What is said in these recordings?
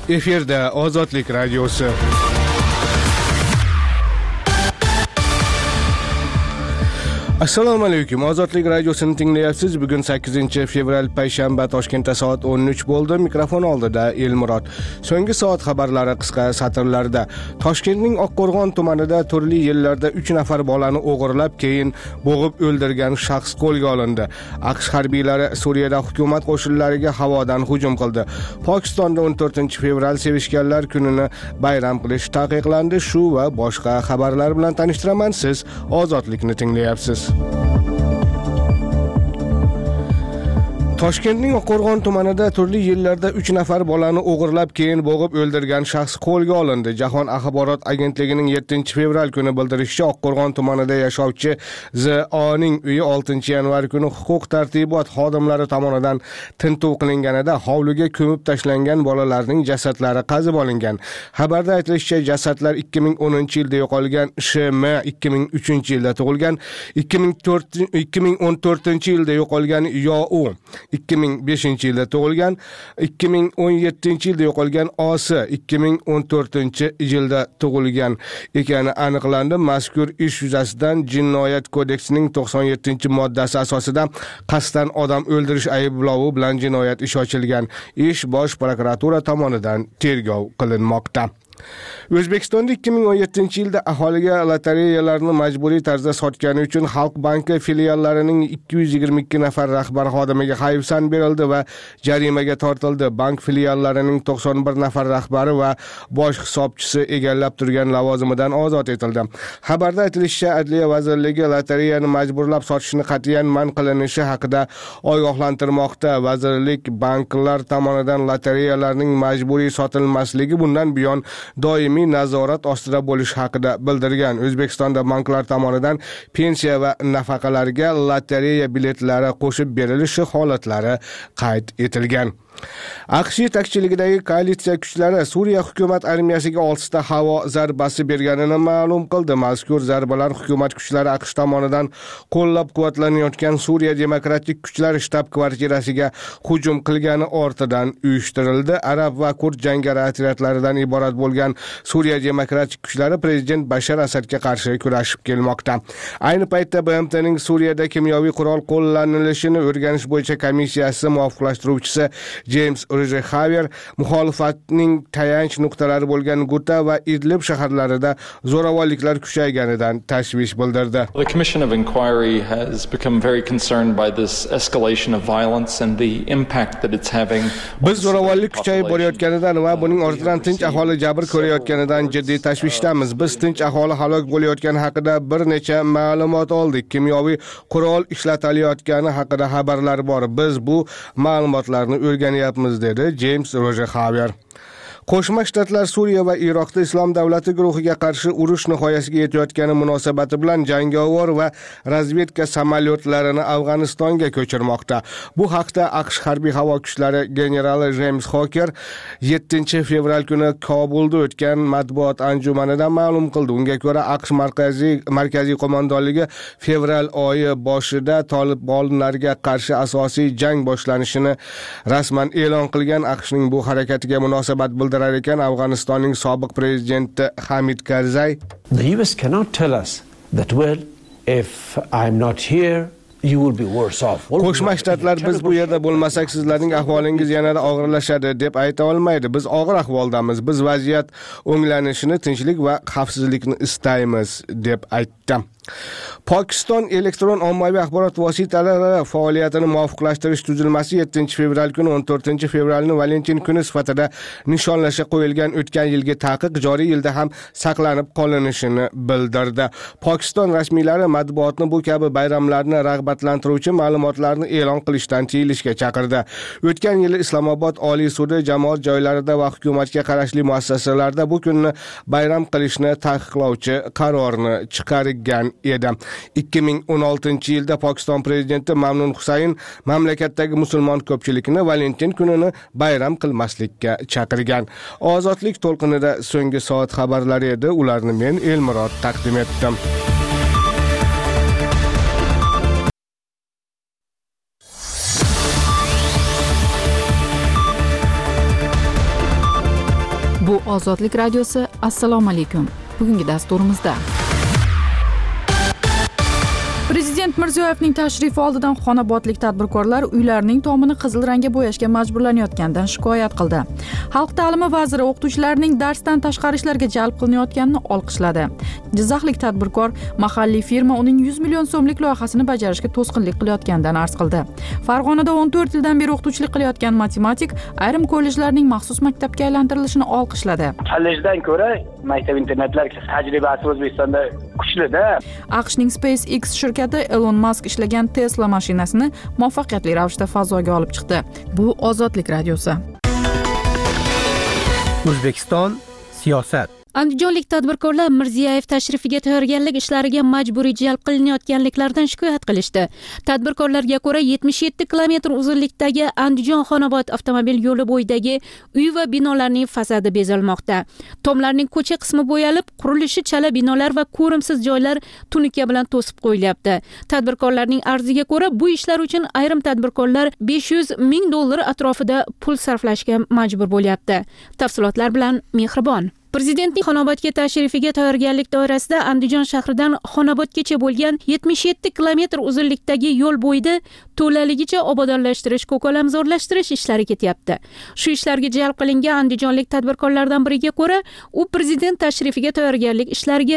Efirda Ozodlik radiosi. Assalomu alaykum. Ozodlik radiosini tinglayapsiz. Bugun 8-fevral payshanba, Toshkentda soat 13 bo'ldi. Mikrofon oldida Elmurod. So'nggi soat xabarlari qisqa satrlarda. Toshkentning Oqqo'rg'on tumanida turli yillarda 3 nafar bolani o'g'irlab, keyin bo'g'ib o'ldirgan shaxs qo'lga olindi. AQSh harbiylari Suriyada hukumat qo'shinlariga havodan hujum qildi. Pokistonda 14-fevral Sevishganlar kunini bayram qilish taqiqlandi. Shu va boshqa xabarlar bilan tanishtiraman. Siz Ozodlikni tinglayapsiz. Toshkentning Oqqo'rg'on tumanida turli yillarda 3 nafar bolani o'g'irlab, keyin bo'g'ib o'ldirgan shaxs qo'lga olindi. Jahon axborot agentligining 7-fevral kuni bildirishicha, Oqqo'rg'on tumanida yashovchi Z.O.ning uyi 6-yanvar kuni huquq-tartibot xodimlari tomonidan tintuv qilinganida hovliga ko'mib tashlangan bolalarning jasadlari qazib olingan. Xabarda aytilishicha, jasadlar 2010-yilda yo'qolgan Sh.M. 2003-yilda tug'ilgan, 2014-yilda yo'qolgan Yo.U. 2005-yilda tug'ilgan, 2017-yilda yo'qolgan O.S. 2014-yilda tug'ilgan ekani aniqlandi. Mazkur ish yuzasidan Jinoyat kodeksining 97-moddasi asosida qasddan odam o'ldirish ayblovi bilan jinoyat ishi ochilgan. Ish Bosh prokuratura tomonidan tergov qilinmoqda. O'zbekistonda 2017-yilda aholiga lotereyalarni majburiy tarzda sotgani uchun Xalq banki filiallarining 222 nafar rahbar xodimiga hayfsan berildi va jarimaga tortildi. Bank filiallarining 91 nafar rahbari va bosh hisobchisi egallab turgan lavozimidan ozod etildi. Xabarda aytilishicha, Adliya vazirligi lotereyani majburlab sotishni qat'iyan man qilinishi haqida ogohlantirmoqda. Vazirlik banklar tomonidan lotereyalarning majburiy sotilmasligi bundan buyon doimiy nazorat ostida bo'lish haqida bildirgan. O'zbekistonda banklar tomonidan pensiya va nafaqalarga lotereya biletlari qo'shib berilishi holatlari qayd etilgan. AQSh yetakchiligidagi koalitsiya kuchlari Suriya hukumat armiyasiga 6 ta havo zarbasi berganini ma'lum qildi. Mazkur zarbalar hukumat kuchlari AQSh tomonidan qo'llab-quvvatlanayotgan Suriya demokratik kuchlari shtab-kvartirasiga hujum qilgani ortidan uyushtirildi. Arab va kurd jangari otryadlaridan iborat bo'lgan Suriya demokratik kuchlari prezident Bashar Asadga qarshi kurashib kelmoqda. Ayni paytda BMTning Suriyada kimyoviy qurol qo'llanilishini o'rganish bo'yicha komissiyasi muvofiqlashtiruvchisi James Roger muxolifatning tayanch nuqtalari bo'lgan Guta va Idlib shaharlarida zo'ravonliklar kuchayganidan tashvish bildirdi. The Commission of Inquiry has become very concerned by this escalation of violence and the impact that it's having. Biz zo'ravonlik kuchayib borayotganidan va buning ortidan tinch aholi jabr ko'rayotganidan jiddiy tashvishdamiz. Biz tinch aholi halok bo'layotgani haqida bir necha ma'lumot oldik. Kimyoviy qurol ishlatilayotgani haqida xabarlar bor. Biz bu ma'lumotlarni o'rganyapmiz, dedi James Roger. Qo'shma Shtatlar Suriya va Iroqda Islom davlati guruhiga qarshi urush nihoyasiga yetayotgani munosabati bilan jangovar va razvedka samolyotlarini Afg'onistonga ko'chirmoqda. Bu haqda AQSh harbiy havo kuchlari generali James Hoker 7-fevral kuni Kobulda o'tgan matbuot anjumanida ma'lum qildi. Unga ko'ra, AQSh markaziy qo'mondonligi fevral oyi boshida Tolibonlarga qarshi asosiy jang boshlanishini rasman e'lon qilgan. AQShning bu harakatiga munosabat bildirar ekan Afg'onistonning sobiq prezidenti Hamid Karzai. The US cannot tell us that, well, if I'm not here, you will be worse off. Qo'shma Shtatlar biz bu yerda bo'lmasak sizlarning ahvolingiz yanada og'irlashadi deb ayta olmaydi. Biz og'ir ahvoldamiz. Biz vaziyat o'nglanishini, tinchlik va xavfsizlikni istaymiz deb aytdi. Pokiston elektron ommaviy axborot vositalari faoliyatini muvofiqlashtirish tuzilmasi 7-fevral kuni 14-fevralni Valentin kuni sifatida nishonlasha qo'yilgan o'tgan yilgi taqiq joriy yilda ham saqlanib qolinishini bildirdi. Pokiston rasmiylari matbuotni bu kabi bayramlarni rag'batlantiruvchi ma'lumotlarni e'lon qilishdan tiyilishga chaqirdi. O'tgan yili Islomobod Oliy sudi jamoat joylarida va hukumatga qarashli muassasalarda bu kunni bayram qilishni taqiqlovchi qarorni chiqargan edi. 2016-yilda Pokiston prezidenti Mamnun Husayn mamlakatdagi musulmon ko'pchilikni Valentin kunini bayram qilmaslikka chaqirgan. Ozodlik to'lqinida so'nggi soat xabarlari edi. Ularni men Elmurod taqdim etdim. Ozodlik radiosi. Assalomu alaykum. Bugungi dasturimizda Prezident Mirziyoyevning tashrifi oldidan xonobodlik tadbirkorlar uylarining tomini qizil rangga bo'yashga majburlanayotganidan shikoyat qildi. Xalq ta'limi vaziri o'qituvchilarning darsdan tashqari ishlarga jalb qilinayotganini olqishladi. Jizzaxlik tadbirkor mahalliy firma uning 100 million so'mlik loyihasini bajarishga to'sqinlik qilayotganidan arz qildi. Farg'onada 14 yildan beri o'qituvchilik qilayotgan matematik ayrim kollejlarning maxsus maktabga aylantirilishini olqishladi. Kollejdan ko'ra maktab internatlar tajribasi O'zbekistonda kuchli-da. AQShning SpaceX shirkati Elon Musk ishlagan Tesla mashinasini muvaffaqiyatli ravishda fazoga olib chiqdi. Bu Ozodlik radiosi. O'zbekiston siyosat. Andijonlik tadbirkorlar Mirziyoyev tashrifiga tayyorgarlik ishlariga majburiy jalb qilinayotganliklaridan shikoyat qilishdi. Tadbirkorlarga ko'ra 77 kilometr uzunlikdagi Andijon-Xonobod avtomobil yo'li bo'yidagi uy va binolarning fasadi bezalmoqda. Tomlarning ko'cha qismi bo'yalib, qurilishi chala binolar va ko'rimsiz joylar tunuka bilan to'sib qo'yilyapti. Tadbirkorlarning arziga ko'ra bu ishlar uchun ayrim tadbirkorlar $500 ming atrofida pul sarflashga majbur bo'lyapti. Tafsilotlar bilan Mehribon. Prezidentning Xonobodga tashrifiga tayyorgarlik doirasida Andijon shahridan Xonobodgacha bo'lgan 77 kilometr uzunlikdagi yo'l bo'yida to'laligicha obodonlashtirish, ko'kalamzorlashtirish ishlari ketyapti. Shu ishlarga jalb qilingan andijonlik tadbirkorlardan biriga ko'ra, u prezident tashrifiga tayyorgarlik ishlariga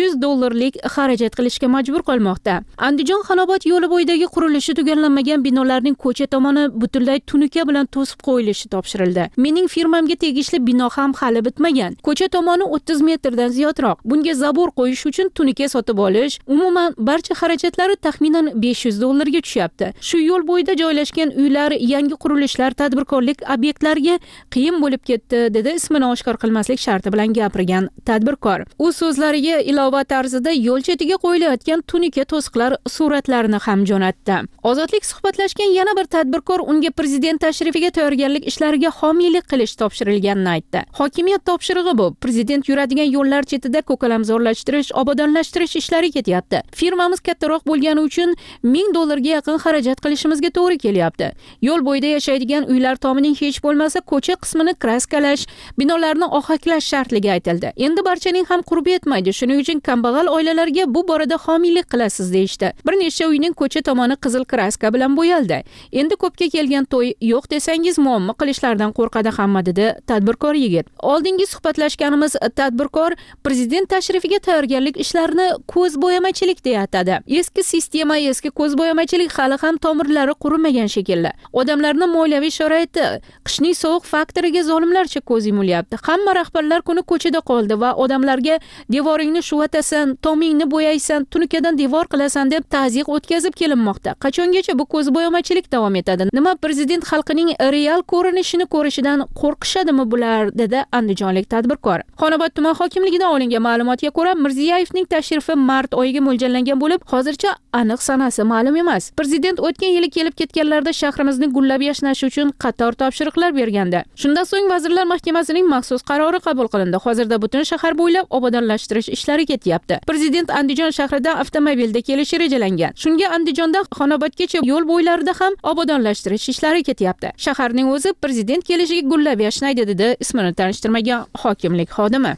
$500 xarajat qilishga majbur qolmoqda. Andijon-Xonobod yo'li bo'yidagi qurilishi tugallanmagan binolarning ko'cha tomoni butunlay tunuka bilan to'sib qo'yilishi topshirildi. Mening firmamga tegishli bino ham hali bitmagan. Ko'cha tomoni 30 metrdan ziyodroq. Bunga zabor qo'yish uchun tunuka sotib olish, umuman barcha xarajatlari taxminan $500 ga tushyapti. Shu yo'l bo'yida joylashgan uylar, yangi qurilishlar tadbirkorlik obyektlariga qiyin bo'lib ketdi, dedi ismini oshkor qilmaslik sharti bilan gapirgan tadbirkor. U so'zlariga ilova tarzida yo'l chetiga qo'yilayotgan tunuka to'siqlar suratlarini ham jo'natdi. Ozodlik suhbatlashgan yana bir tadbirkor unga prezident tashrifiga tayyorgarlik ishlariga homiylik qilish topshirilganini aytdi. Hokimiyat topshirig'i bu. Prezident yuradigan yo'llar chetida ko'kalamzorlashtirish, obodonlashtirish ishlari ketyapti. Firmamiz kattaroq bo'lgani uchun $1000 ga yaqin xarajat qilishimizga to'g'ri kelyapti. Yo'l bo'yida yashaydigan uylar tomining hech bo'lmasa ko'cha qismini kraskalash, binolarni ohaklash shartligi aytildi. Endi barchaning ham qurbi yetmaydi. Shuning uchun kambag'al oilalarga bu borada homiylik qilasiz deyishdi. Bir nechta uyning ko'cha tomoni qizil kraska bilan bo'yaldi. Endi ko'pga kelgan to'y yo'q desangiz muammo qilishlardan qo'rqadi hamma, dedi tadbirkor yigit. Oldingi suhbatlashganimiz tadbirkor prezident tashrifiga tayyorgarlik ishlarini ko'zbo'yamachilik deya atadi. Eski sistema, eski ko'zbo'yamachilik hali ham tomirlari qurimagan shekilli. Odamlarning moliyaviy sharoiti, qishning sovuq faktoriga zolimlarcha ko'z yumilyapti. Hamma rahbarlar kuni ko'chada qoldi va odamlarga devoringni shuvatasan, tomingni bo'yaysan, tunukadan devor qilasan deb ta'ziq o'tkazib kelinmoqda. Qachongacha bu ko'zbo'yamachilik davom etadi? Nima prezident xalqining real ko'rinishini ko'rishidan qo'rqishadimi bular, dedi andijonlik tadbirkor. Xonobod tuman hokimligidan olingan ma'lumotga ko'ra, Mirziyoyevning tashrifi mart oyiga mo'ljallangan bo'lib, hozircha aniq sanasi ma'lum emas. Prezident o'tgan yili kelib ketganlarda shahrimizni gullab yashnashi uchun qator topshiriqlar bergandi. Shundan so'ng Vazirlar Mahkamasining maxsus qarori qabul qilindi. Hozirda butun shahar bo'ylab obodonlashtirish ishlari ketyapti. Prezident Andijon shahridan avtomobilda kelishi rejalangan. Shunga Andijondan Xonobodgacha yo'l bo'ylarida ham obodonlashtirish ishlari ketyapti. Shaharning o'zi prezident kelishiga gullab yashnaydi, dedi ismini tanishtirmagan hokimlik xodimi.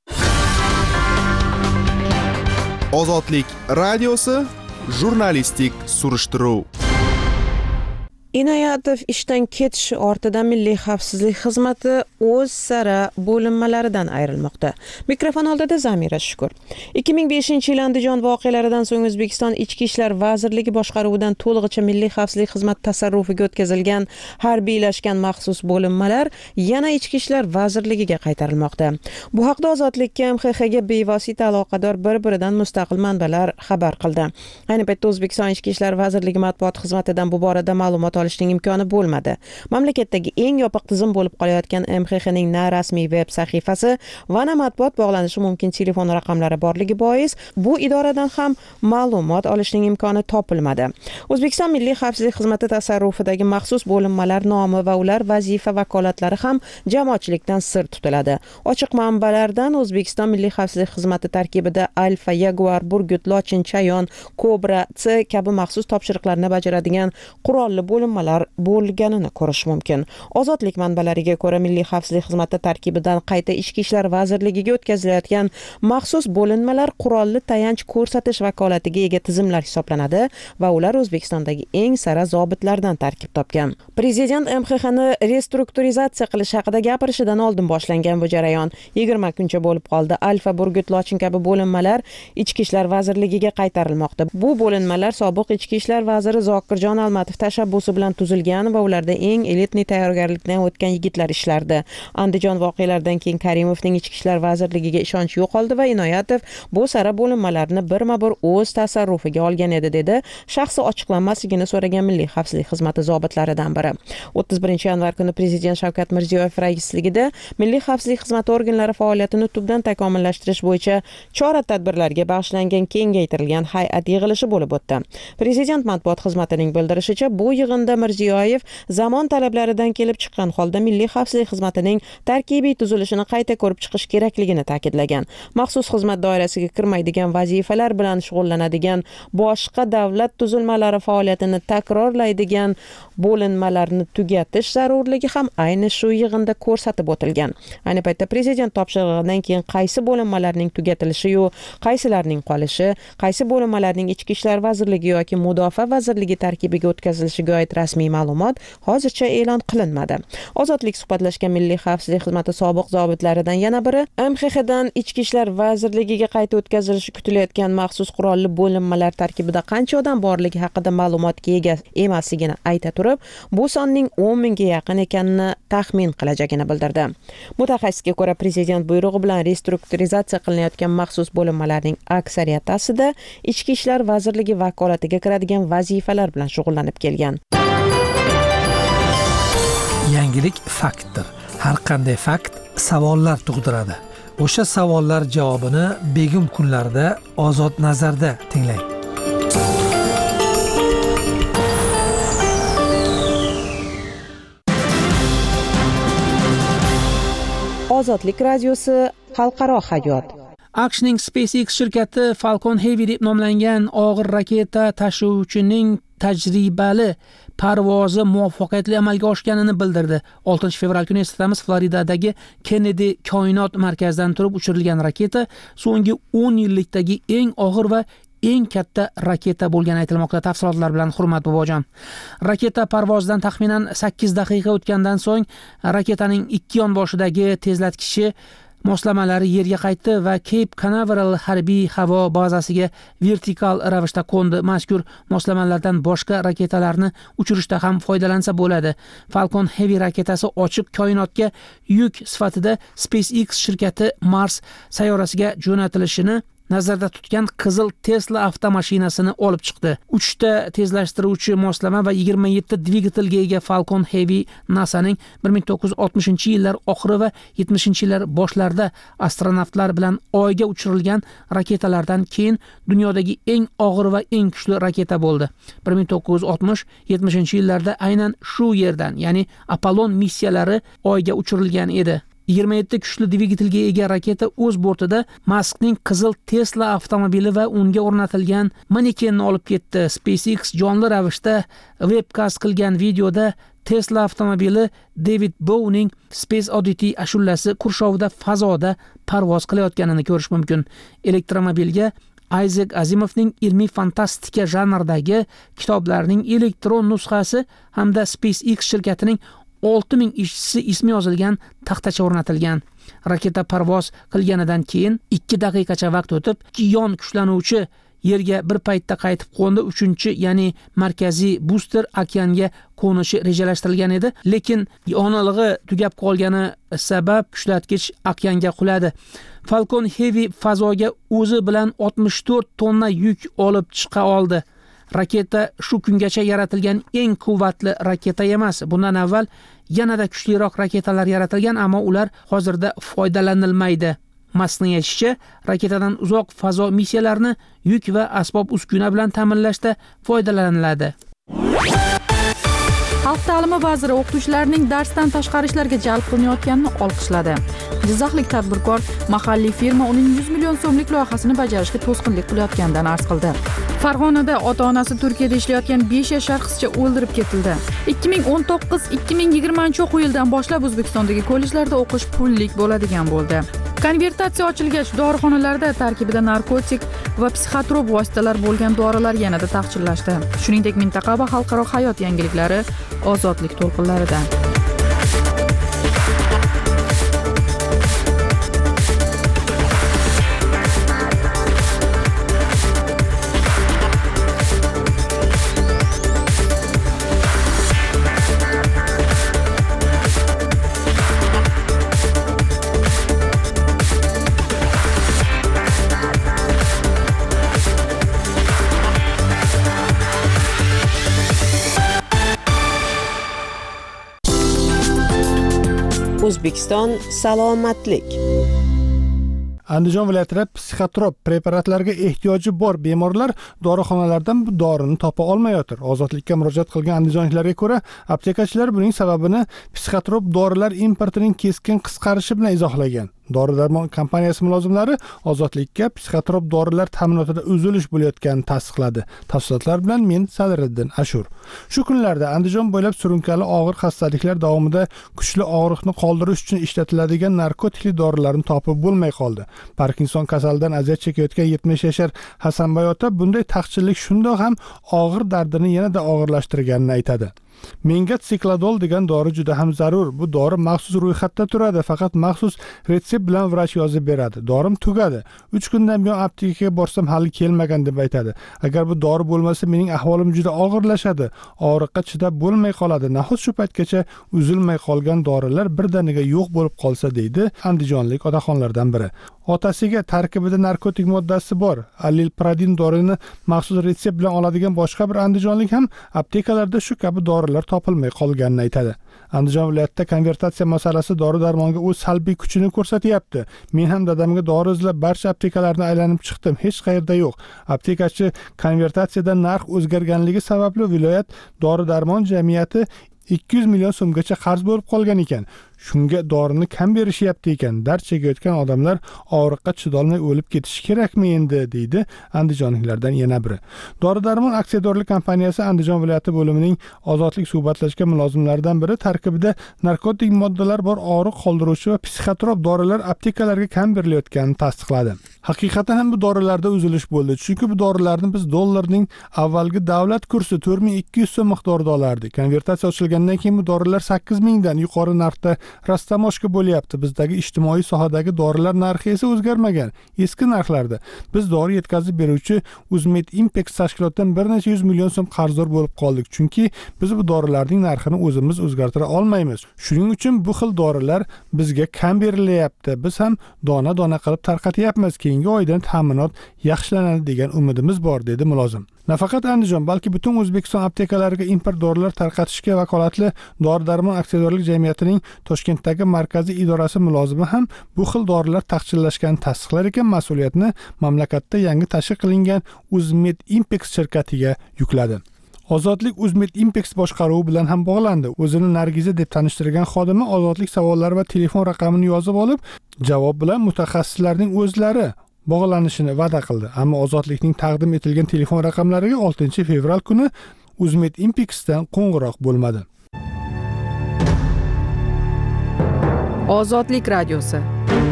Ozodlik radiosi jurnalistik surishtiruv. Inoyatov ishdan ketishi ortidan Milliy xavfsizlik xizmati o'z sara bo'linmalaridan ayrilmoqda. Mikrofon oldida Zamira Shukur. 2005-yil Andijon voqealaridan so'ng O'zbekiston Ichki ishlar vazirligi boshqaruvidan to'lig'icha Milliy xavfsizlik xizmati tasarrufiga o'tkazilgan harbiylashgan maxsus bo'linmalar yana Ichki ishlar vazirligiga qaytarilmoqda. Bu haqda Ozodlikka MXXga bevosita aloqador bir-biridan mustaqil manbalar xabar qildi. Ayni paytda O'zbekiston Ichki ishlar vazirligi matbuot xizmatidan bu borada ma'lumot olishning imkoni bo'lmadi. Mamlakatdagi eng yopiq tizim bo'lib qolayotgan MXXning na rasmiy veb sahifasi va na matbuot bog'lanishi mumkin telefon raqamlari borligi bois bu idoradan ham ma'lumot olishning imkoni topilmadi. O'zbekiston Milliy xavfsizlik xizmati tasarrufidagi maxsus bo'linmalar nomi va ular vazifa vakolatlari ham jamoatchilikdan sir tutiladi. Ochiq manbalardan O'zbekiston Milliy xavfsizlik xizmati tarkibida Alfa, Jaguar, Burgut, Lochin, Chayon, Kobra, C kabi maxsus topshiriqlarni bajaradigan qurolli bo'lim bo'linmalar bo'lganini ko'rish mumkin. Ozodlik manbalariga ko'ra, Milliy xavfsizlik xizmati tarkibidan qayta Ichki ishlar vazirligiga o'tkazilayotgan maxsus bo'linmalar qurolli tayanch ko'rsatish vakolatiga ega tizimlar hisoblanadi va ular O'zbekistondagi eng sara zobitlardan tarkib topgan. Prezident MXXni restrukturizatsiya qilish haqida gapirishidan oldin boshlangan bu jarayon 20 kuncha bo'lib qoldi. Alfa, Burgut, Lochin kabi bo'linmalar Ichki ishlar vazirligiga qaytarilmoqda. Bu bo'linmalar sobiq Ichki ishlar vaziri Zokirjon Almatov tashabbusi bilan tuzilgan va ularda eng elitni tayyorgarlikdan o'tgan yigitlar ishlardi. Andijon voqealaridan keyin Karimovning Ichki ishlar vazirligiga ishonch yo'qoldi va Inoyatov bu sara bo'linmalarni birma-bir o'z tasarrufiga olgan edi, dedi shaxsi ochiqlanmasligini so'ragan Milliy xavfsizlik xizmati zobitlaridan biri. 31-yanvar kuni Prezident Shavkat Mirziyoyev raisligida Milliy xavfsizlik xizmati organlari faoliyatini tubdan takomillashtirish bo'yicha chora-tadbirlarga bag'ishlangan kengaytirilgan hay'at yig'ilishi bo'lib o'tdi. Prezident matbuot xizmatining bildirishicha, bu yig'inda Mirziyoyev zamon talablaridan kelib chiqqan holda Milliy xavfsizlik xizmatining tarkibiy tuzilishini qayta ko'rib chiqish kerakligini ta'kidlagan. Maxsus xizmat doirasiga kirmaydigan vazifalar bilan shug'ullanadigan boshqa davlat tuzilmalari faoliyatini takrorlaydigan bo'linmalarni tugatish zarurligi ham ayni shu yig'inda ko'rsatib o'tilgan. Ayni paytda Prezident topshirig'idan keyin qaysi bo'linmalarning tugatilishi-yu, qaysilarning qolishi, qaysi bo'linmalarning Ichki ishlar vazirligi yoki Mudofaa vazirligi tarkibiga o'tkazilishiga oid rasmiy ma'lumot hozircha e'lon qilinmadi. Ozodlik suhbatlashgan Milliy xavfsizlik xizmati sobiq zobitlaridan yana biri MXXdan Ichki ishlar vazirligiga qayta o'tkazilishi kutilayotgan maxsus qurolli bo'linmalar tarkibida qancha odam borligi haqida ma'lumotga ega emasligini ayta turib, bu sonning 10 mingga yaqin ekanini taxmin qilajagini bildirdi. Mutaxassisga ko'ra, Prezident buyrug'i bilan restrukturizatsiya qilinayotgan maxsus bo'linmalarning aksariyati aslida Ichki ishlar vazirligi vakolatiga kiradigan vazifalar bilan shug'ullanib kelgan. Yangilik faktdir. Har qanday fakt savollar tug'diradi. O'sha savollar javobini begim kunlarda Ozod nazarda tinglang. Ozodlik radiosi xalqaro hayot. AQShning SpaceX shirkati Falcon Heavy deb nomlangan og'ir raketa tashuvchining tajribali parvozi muvaffaqiyatli amalga oshganini bildirdi. 6-fevral kuni eslatamiz, Floridadagi Kennedy koinot markazidan turib uchirilgan raketa so'nggi 10 yillikdagi eng og'ir va eng katta raketa bo'lgani aytilmoqda. Tafsilotlar bilan Hurmat bobojon. Raketa parvozdan taxminan 8 daqiqa o'tgandan so'ng raketaning ikki yonboshidagi tezlatkichi moslamalari yerga qaytdi va Cape Canaveral harbiy havo bazasiga vertikal ravishda qo'ndi. Mazkur moslamalardan boshqa raketalarni uchirishda ham foydalansa bo'ladi. Falcon Heavy raketasi ochiq koinotga yuk sifatida SpaceX shirkati Mars sayyorasiga jo'natilishini nazarda tutgan qizil Tesla avtomashinasini olib chiqdi. 3 ta tezlashtiruvchi moslama va 27 dvigatelga ega Falcon Heavy NASAning 1960-yillar oxiri va 70-yillar boshlarida astronavtlar bilan Oyga uchirilgan raketalardan keyin dunyodagi eng og'ir va eng kuchli raketa bo'ldi. 1960-70-yillarda aynan shu yerdan, ya'ni Apollon missiyalari Oyga uchirilgan edi. 27 kuchli dvigatelga ega raketa o'z bortida Muskning qizil Tesla avtomobili va unga o'rnatilgan manekenni olib ketdi. SpaceX jonli ravishda webcast qilgan videoda Tesla avtomobili David Bowie'ning Space Oddity ashulasi qurshovida fazoda parvoz qilayotganini ko'rish mumkin. Elektromobilga Isaac Asimovning ilmiy fantastika janridagi kitoblarining elektron nusxasi hamda SpaceX shirkatining 6000 ishchisi ismi yozilgan taxtacha o'rnatilgan. Raketa parvoz qilganidan keyin 2 daqiqacha vaqt o'tib, yon kuchlanuvchi yerga bir paytda qaytib qo'ndi. 3-chi, ya'ni markaziy booster okeanga qo'nishi rejalashtirilgan edi, lekin yonalig'i tugab qolgani sabab kuchlatgich okeanga quladi. Falcon Heavy fazoga o'zi bilan 64 tonna yuk olib chiqa oldi. Raketa shu kungacha yaratilgan eng quvvatli raketa emas. Bundan avval yanada kuchliroq raketalar yaratilgan, ammo ular hozirda foydalanilmaydi. Muskning aytishicha, raketadan uzoq fazo missiyalarini yuk va asbob uskuna bilan ta'minlashda foydalaniladi. Xalq ta'limi vaziri o'qituvchilarning darsdan tashqari ishlarga jalb qilinayotganini olqishladi. Jizzaxlik tadbirkor mahalliy firma uning 100 million so'mlik loyihasini bajarishga to'sqinlik qilayotganidan arz qildi. Farg'onada ota-onasi Turkiyada ishlayotgan 5 yashar qizcha o'ldirib ketildi. 2019-2020 o'quv yilidan boshlab O'zbekistondagi kollejlarda o'qish pullik bo'ladigan bo'ldi. Konvertatsiya ochilgach, dorixonalarda tarkibida narkotik va psixotrop vositalar bo'lgan dorilar yanada taqchillashdi. Shuningdek, mintaqa va xalqaro hayot yangiliklari ozodlik to'lqinlarida. O'zbekiston salomatlik. Andijon viloyatida psixotrop preparatlarga ehtiyoji bor bemorlar dorixonalardan bu dorini topa olmayotir. Ozodlikka murojaat qilgan andijonliklarga ko'ra, aptekachilar buning sababini psixotrop dorilar importining keskin qisqarishi bilan izohlagan. Dori-darmon kompaniyasi mulozimlari Ozodlikka psixotrop dorilar ta'minotida uzilish bo'layotganini tasdiqladi. Tafsilotlar bilan men Sadiriddin Ashur. Shu kunlarda Andijon bo'ylab surunkali og'ir xastaliklar davomida kuchli og'riqni qoldirish uchun ishlatiladigan narkotikli dorilarni topib bo'lmay qoldi. Parkinson kasalidan aziyat chekayotgan 70 yashar Hasanboy ota bunday taqchillik shundoq ham og'ir dardini yanada og'irlashtirganini aytadi. Menga sikladol degan dori juda ham zarur. Bu dori maxsus ro'yxatda turadi, faqat maxsus retsept bilan vrach yozib beradi. Dorim tugadi. 3 kundan buyon aptekaga borsam hali kelmagan deb aytadi. Agar bu dori bo'lmasa mening ahvolim juda og'irlashadi. Og'riqqa chidab bo'lmay qoladi. Nahot shu paytgacha uzilmay qolgan dorilar birdaniga yo'q bo'lib qolsa deydi andijonlik otaxonlardan biri. Otasiga tarkibida narkotik moddasi bor. Alilpradin dorini maxsus retsept bilan oladigan boshqa bir andijonlik ham aptekalarda shu kabi dorilar topilmay qolganini aytadi. Andijon viloyatida konvertatsiya masalasi dori-darmonga o'z salbiy kuchini ko'rsatyapti. Men ham dadamga dori izlab barcha aptekalarni aylanib chiqdim, hech qayerda yo'q. Aptekachi konvertatsiyada narx o'zgarganligi sababli viloyat dori-darmon jamiyati 200 million so'mgacha qarz bo'lib qolgan ekan. Shunga dorini kam berishyapti ekan. Dard chekayotgan odamlar og'riqqa chidolmay o'lib ketishi kerakmi endi, deydi andijonliklardan yana biri. Dori-darmon aksiyadorlik kompaniyasi Andijon viloyati bo'limining ozodlik suhbatlashgan mulozimlaridan biri tarkibida narkotik moddalar bor og'riq qoldiruvchi va psixotrop dorilar aptekalarga kam berilayotganini tasdiqladi. Haqiqatan ham bu dorilarda uzilish bo'ldi. Chunki bu dorilarni biz dollarning avvalgi davlat kursi 4200 so'm miqdorida olardik. Konvertatsiya ochilgandan keyin bu dorilar 8000 dan yuqori narxda rastamoshka bo'lyapti. Bizdagi ijtimoiy sohadagi dorilar narxi esa o'zgarmagan. Eski narxlarda. Biz dori yetkazib beruvchi Uzmed Impex tashkilotdan bir necha 100 million so'm qarzdor bo'lib qoldik. Chunki biz bu dorilarning narxini o'zimiz o'zgartira olmaymiz. Shuning uchun bu xil dorilar bizga kam berilyapti. Biz ham dona-dona qilib tarqatyapmiz. Keyingi oydan ta'minot yaxshilanadi degan umidimiz bor, dedi mulozim. Nafaqat Andijon, balki butun O'zbekiston aptekalariga import dorilar tarqatishga vakolatli Dori-darmon aksiyadorlik jamiyatining Toshkentdagi markaziy idorasi mulozimi ham bu xil dorilar taqchillashganini tasdiqlar ekan, mas'uliyatni mamlakatda yangi tashkil qilingan Uzmed Impex shirkatiga yukladi. Ozodlik Uzmed Impex boshqaruvi bilan ham bog'landi. O'zini Nargiza deb tanishtirgan xodimi ozodlik savollari va telefon raqamini yozib olib, javob bilan mutaxassislarning o'zlari bog'lanishini va'da qildi. Ammo ozodlikning taqdim etilgan telefon raqamlariga 6 fevral kuni Uzmed Impexdan qo'ng'iroq bo'lmadi. Ozodlik radiosi.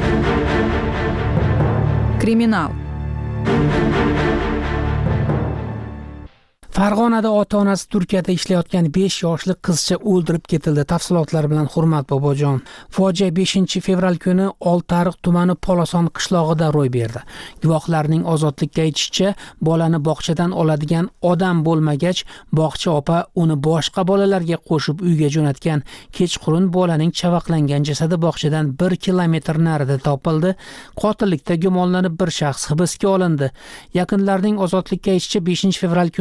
Kriminal. Farg'onada ota-onasi Turkiyada ishlayotgan 5 yoshli qizcha o'ldirib ketildi. Tafsilotlar bilan Hurmat Bobojon. Fojia 5 fevral kuni Oltiariq tumani Poloson qishlog'ida ro'y berdi. Guvohlarning ozodlikka aytishicha, bolani bog'chadan oladigan odam bo'lmagach, bog'cha opa uni boshqa bolalarga qo'shib uyga jo'natgan. Kechqurun bolaning chavaqlangan jasadi bog'chadan 1 kilometr narida topildi. Qotillikda gumonlanib bir shaxs hibsga olindi. Yaqinlarning ozodlikka aytishicha, 5 fevral kuni o'lik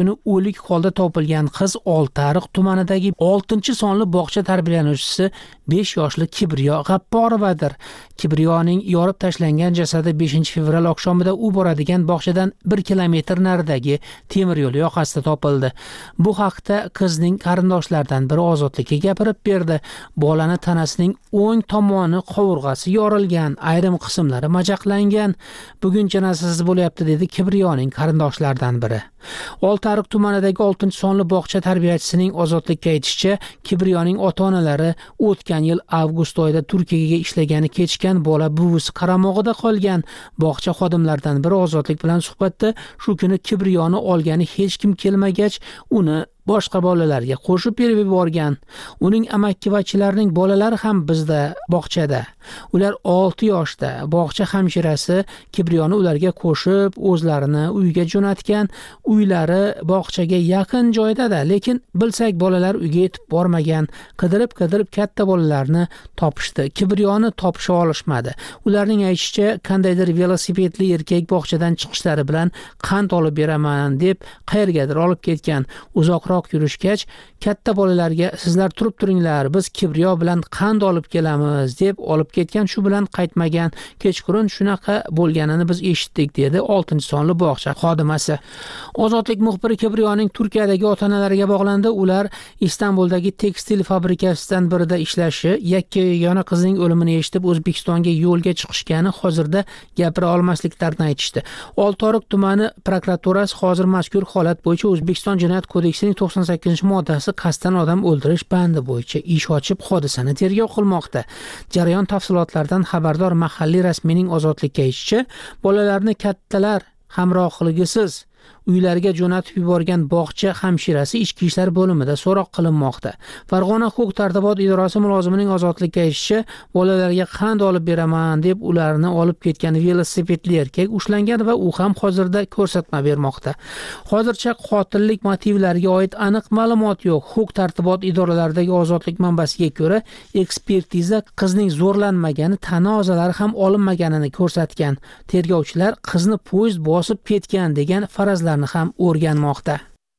o'lik holda topilgan qiz Oltiariq tumanidagi 6-sonli bog'cha tarbiyalanuvchisi 5 yoshli Kibriyo G'apporovadir. Kibriyoning yorib tashlangan jasadi 5-fevral oqshomida u boradigan bog'chadan 1 kilometr naridagi temir yo'l yoqasida topildi. Bu haqda qizning qarindoshlaridan biri Ozodlikka gapirib berdi. Bolani tanasining o'ng tomoni qovurg'asi yorilgan, ayrim qismlari majaqlangan. Bugun janozasi bo'lyapti, dedi Kibriyoning qarindoshlaridan biri. Oltiariq tumanidagi 6-sonli bog'cha tarbiyachisining Ozodlikka aytishicha, Kibriyoning ota-onalari o'tgan yil avgust oyida Turkiyaga ishlagani kechgan bola buvisi qaramog'ida qolgan. Bog'cha xodimlaridan biri Ozodlik bilan suhbatda shu kuni Kibriyoni olgani hech kim kelmagach, uni boshqa bolalarga qo'shib berib yuborgan. Uning amakkivachilarining bolalari ham bizda bog'chada. Ular 6 yoshda. Bog'cha hamshirasi Kibriyoni ularga qo'shib o'zlarini uyga jo'natgan. Uylari bog'chaga yaqin joyda-da, lekin bilsak bolalar uyga yetib bormagan. Qidirib katta bolalarni topishdi. Kibriyoni topisha olishmadi. Ularning aytishicha, qandaydir velosipedli erkak bog'chadan chiqishlari bilan qand olib beraman deb qayergadir olib ketgan. Uzoqroq yurishgach, katta bolalarga sizlar turib turinglar, biz Kibriyo bilan qand olib kelamiz deb olib ketgan, shu bilan qaytmagan. Kechqurun shunaqa bo'lganini biz eshitdik, dedi 6-sonli bog'cha xodimasi. Ozodlik muxbiri Kibriyoning Turkiyadagi ota-onalariga bog'landi. Ular Istanbuldagi tekstil fabrikasidan birida ishlashi, yakka-yagona qizning o'limini eshitib O'zbekistonga yo'lga chiqishgani hozirda gapira olmasliklarini aytishdi. Oltiariq tumani prokuraturasi hozir mazkur holat bo'yicha O'zbekiston Jinoyat kodeksining 98-moddasi qasddan odam o'ldirish bandi bo'yicha ish ochib, hodisani tergov qilmoqda. Jarayon tafsilotlaridan xabardor mahalliy rasmiyning Ozodlikka aytishicha, bolalarni kattalar hamrohligisiz uylariga jo'natib yuborgan bog'cha hamshirasi ichki ishlar bo'limida so'roq qilinmoqda. Farg'ona huquq-tartibot idorasi mulozimining Ozodlikka aytishicha, bolalarga qand olib beraman deb ularni olib ketgan velosipedli erkak ushlangan va u ham hozirda ko'rsatma bermoqda. Hozircha qotillik motivlariga oid aniq ma'lumot yo'q. Huquq-tartibot idoralaridagi Ozodlik manbasiga ko'ra, ekspertiza qizning zo'rlanmagani, tana a'zolari ham olinmaganini ko'rsatgan. Tergovchilar qizni poyezd bosib ketgan degan farazlarni ham o'rganmoqda.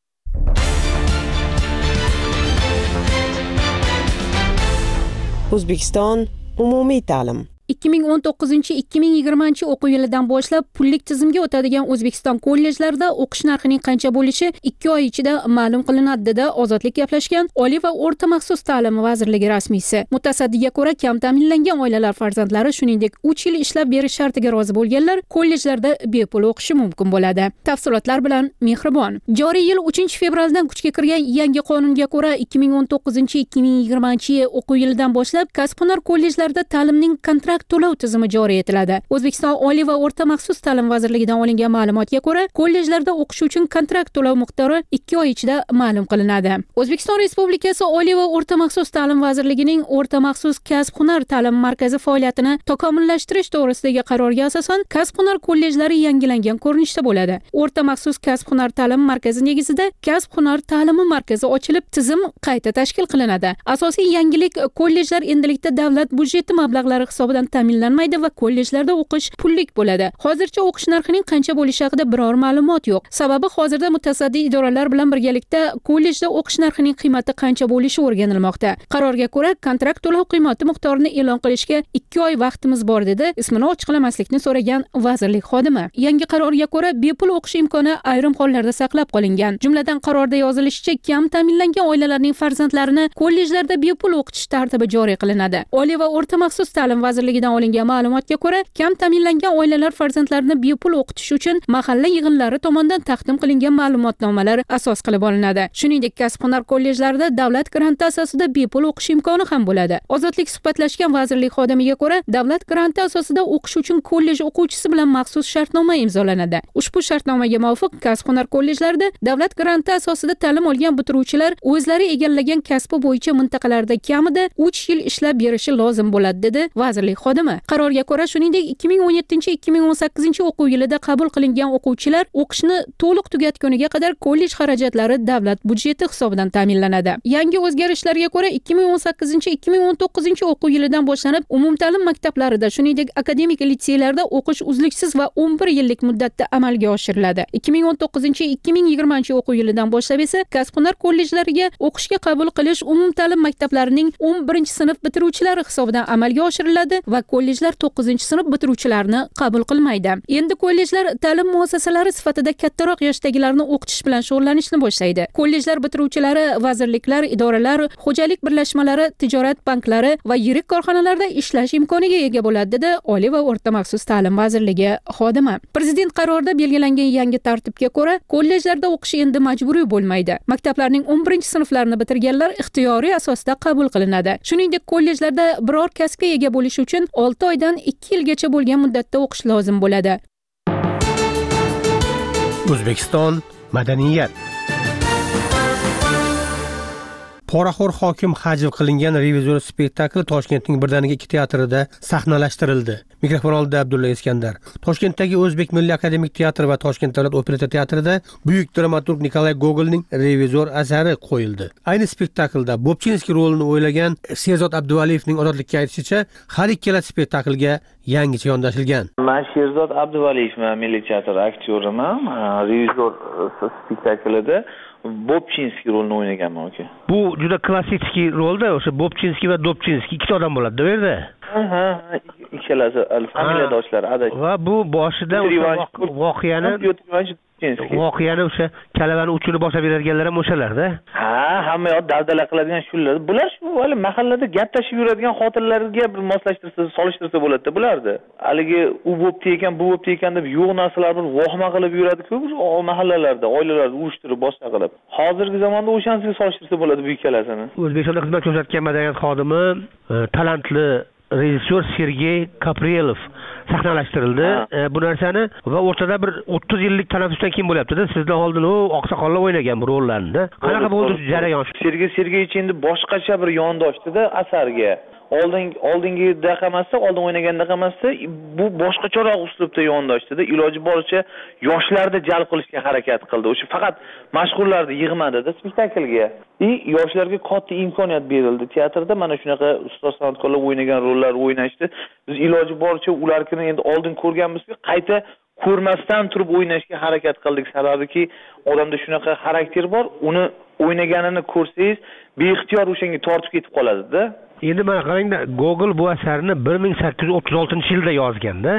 O'zbekiston umumiy ta'lim 2019-2020 o'quv yilidan boshlab pullik tizimga o'tadigan O'zbekiston kollejlarida o'qish narxining qancha bo'lishi 2 oy ichida ma'lum qilinadi, dedi Ozodlik gaplashgan Oliy va o'rta maxsus ta'lim vazirligi rasmiysi. Mutasaddiga ko'ra, kam ta'minlangan oilalar farzandlari, shuningdek 3 yil ishlab berish shartiga rozi bo'lganlar kollejlarda bepul o'qishi mumkin bo'ladi. Tafsilotlar bilan Mehribon. Joriy yil 3-fevraldan kuchga kirgan yangi qonunga ko'ra 2019-2020 o'quv yilidan boshlab kasb-hunar kollejlarida ta'limning kontrakt to'lov tizimi joriy etiladi. O'zbekiston Oliy va o'rta maxsus ta'lim vazirligidan olingan ma'lumotga ko'ra, kollejlarda o'qish uchun kontrakt to'lov miqdori 2 oy ichida ma'lum qilinadi. O'zbekiston Respublikasi Oliy va o'rta maxsus ta'lim vazirligining o'rta maxsus kasb-hunar ta'lim markazi faoliyatini takomillashtirish to'g'risidagi qarorga asosan kasb-hunar kollejlari yangilangan ko'rinishda bo'ladi. O'rta maxsus kasb-hunar ta'lim markazi negizida kasb-hunar ta'limi markazi ochilib, tizim qayta tashkil qilinadi. Asosiy yangilik, kollejlar endilikda davlat budjeti mablag'lari hisobidan ta'minlanmaydi va kollejlarda o'qish pullik bo'ladi. Hozircha o'qish narxining qancha bo'lishi haqida biror ma'lumot yo'q. Sababi hozirda mutasaddi idoralar bilan birgalikda kollejda o'qish narxining qiymati qancha bo'lishi o'rganilmoqda. Qarorga ko'ra, kontrakt to'lov qiymati miqdorini e'lon qilishga 2 oy vaqtimiz bor, dedi ismini ochiqlamaslikni so'ragan vazirlik xodimi. Yangi qarorga ko'ra, bepul o'qish imkoni ayrim hollarda saqlab qolingan. Jumladan qarorda yozilishicha, kam ta'minlangan oilalarning farzandlarini kollejlarda bepul o'qitish tartibi joriy qilinadi. Oliy va o'rta maxsus ta'lim vazirligidan olingan ma'lumotga ko'ra, kam ta'minlangan oilalar farzandlarini bepul o'qitish uchun mahalla yig'inlari tomonidan taqdim qilingan ma'lumotnomalar asos qilib olinadi. Shuningdek, kasb-hunar kollejlarida davlat granti asosida bepul o'qish imkoni ham bo'ladi. Ozodlik suhbatlashgan vazirlik xodimiga ko'ra, davlat granti asosida o'qish uchun kollej o'quvchisi bilan maxsus shartnoma imzolanadi. Ushbu shartnomaga muvofiq kasb-hunar kollejlarida davlat granti asosida ta'lim olgan bitiruvchilar o'zlari egallagan kasbi bo'yicha mintaqalarda kamida 3 yil ishlab berishi lozim bo'ladi, dedi vazirlik xodimi. Qarorga ko'ra, shuningdek 2017-2018 o'quv yilida qabul qilingan o'quvchilar o'qishni to'liq tugatguniga qadar kollej xarajatlari davlat budjeti hisobidan ta'minlanadi. Yangi o'zgarishlarga ko'ra 2018-2019 o'quv yilidan boshlanib umumta'lim maktablarida, shuningdek akademik litseylarda o'qish uzluksiz va 11 yillik muddatda amalga oshiriladi. 2019-2020 o'quv yilidan boshlab esa kasb-hunar kollejlariga o'qishga qabul qilish umumta'lim maktablarining 11-sinf bitiruvchilari hisobidan amalga oshiriladi va kollejlar 9-sinf bitiruvchilarini qabul qilmaydi. Endi kollejlar ta'lim muassasalari sifatida kattaroq yoshdagilarni o'qitish bilan shug'ullanishni boshlaydi. Kollejlar bitiruvchilari vazirliklar, idoralar, xo'jalik birlashmalari, tijorat banklari va yirik korxonalarda ishlash imkoniga ega bo'ladi, dedi Oliy va o'rta maxsus ta'lim vazirligi xodimi. Prezident qarorida belgilangan yangi tartibga ko'ra, kollejlarda o'qish endi majburiy bo'lmaydi. Maktablarning 11-sinflarini bitirganlar ixtiyoriy asosda qabul qilinadi. Shuningdek, kollejlarda biror kasbga ega bo'lish uchun 6 oydan 2 yilgacha bo'lgan muddatda o'qish lozim bo'ladi. O'zbekiston madaniyat. Poraxo'r hokim hajv qilingan revizor spektakli Toshkentning birdaniga 2 teatrida sahnalashtirildi. Mikrofon oldida Abdulla Iskandar. Toshkentdagi O'zbek Milliy akademik teatri va Toshkent davlat operetta teatrida buyuk dramaturg Nikolay Gogolning revizor asari qo'yildi. Ayni spektaklda Bobchinskiy rolini o'ylagan Sherzod Abduvaliyevning ozodlikka aytishicha, har ikkala spektaklga yangicha yondashilgan. Men Sherzod Abduvaliyevman, Milliy teatr aktyoriman. Revizor spektaklida Bobchinskiy rolini o'ynaganman aka. Bu juda klassik rolda, o'sha Bobchinskiy va Dobchinskiy ikkita odam bo'ladi, bu yerda. Ikkalasi familiyadoshlar adash. Va bu boshida voqeani o'sha kalavani uchini boshlab beradiganlar ham o'shalarda. Hamma yoq daldala qiladigan shular. Bular shu hali mahallada gaplashib yuradigan xotinlarga bir moslashtirsa, solishtirsa bo'ladi bularni. Haligi u bo'pti ekan, bu bo'pti ekan deb yo'q narsalar bir vohma qilib yuradi-ku, mahallalarda, oilalarda urushtirib boshqa qilib. Hozirgi zamonda o'shanisiga solishtirsa bo'ladi bu ikkalasini. O'zbekistonda xizmat ko'rsatgan madaniyat xodimi, talantli rejissyor Sergey Kaprelov sahnalashtirildi. Bu narsani va o'rtada bir 30 yillik tanaffusdan keyin bo'lyapti-da. Sizdan oldin u oqsoqollar o'ynagan bu rollarni. Qanaqa bo'ldi jarayon? Sergey Sergeyevich endi boshqacha bir yondoshdi-da asarga. Oldingidaqa emasda, oldin o'ynagandaqa emasda, bu boshqacharoq uslubda yondoshdida, iloji boricha yoshlarni jalb qilishga harakat qildi. O'sha faqat mashhurlarni yig'madi-da spektaklga. Yoshlarga katta imkoniyat berildi. Teatrda mana shunaqa ustoz san'atkorlar o'ynagan rollar o'ynashdi. Biz iloji boricha ularni endi oldin ko'rganmizki, qayta ko'rmasdan turib o'ynashga harakat qildik. Sababiki odamda shunaqa xarakter bor, uni o'ynaganini ko'rsangiz, beixtiyor o'shanga tortib ketib qoladi-da. Endi mana qarangda, Google bu asarni 1836-yilda yozganda.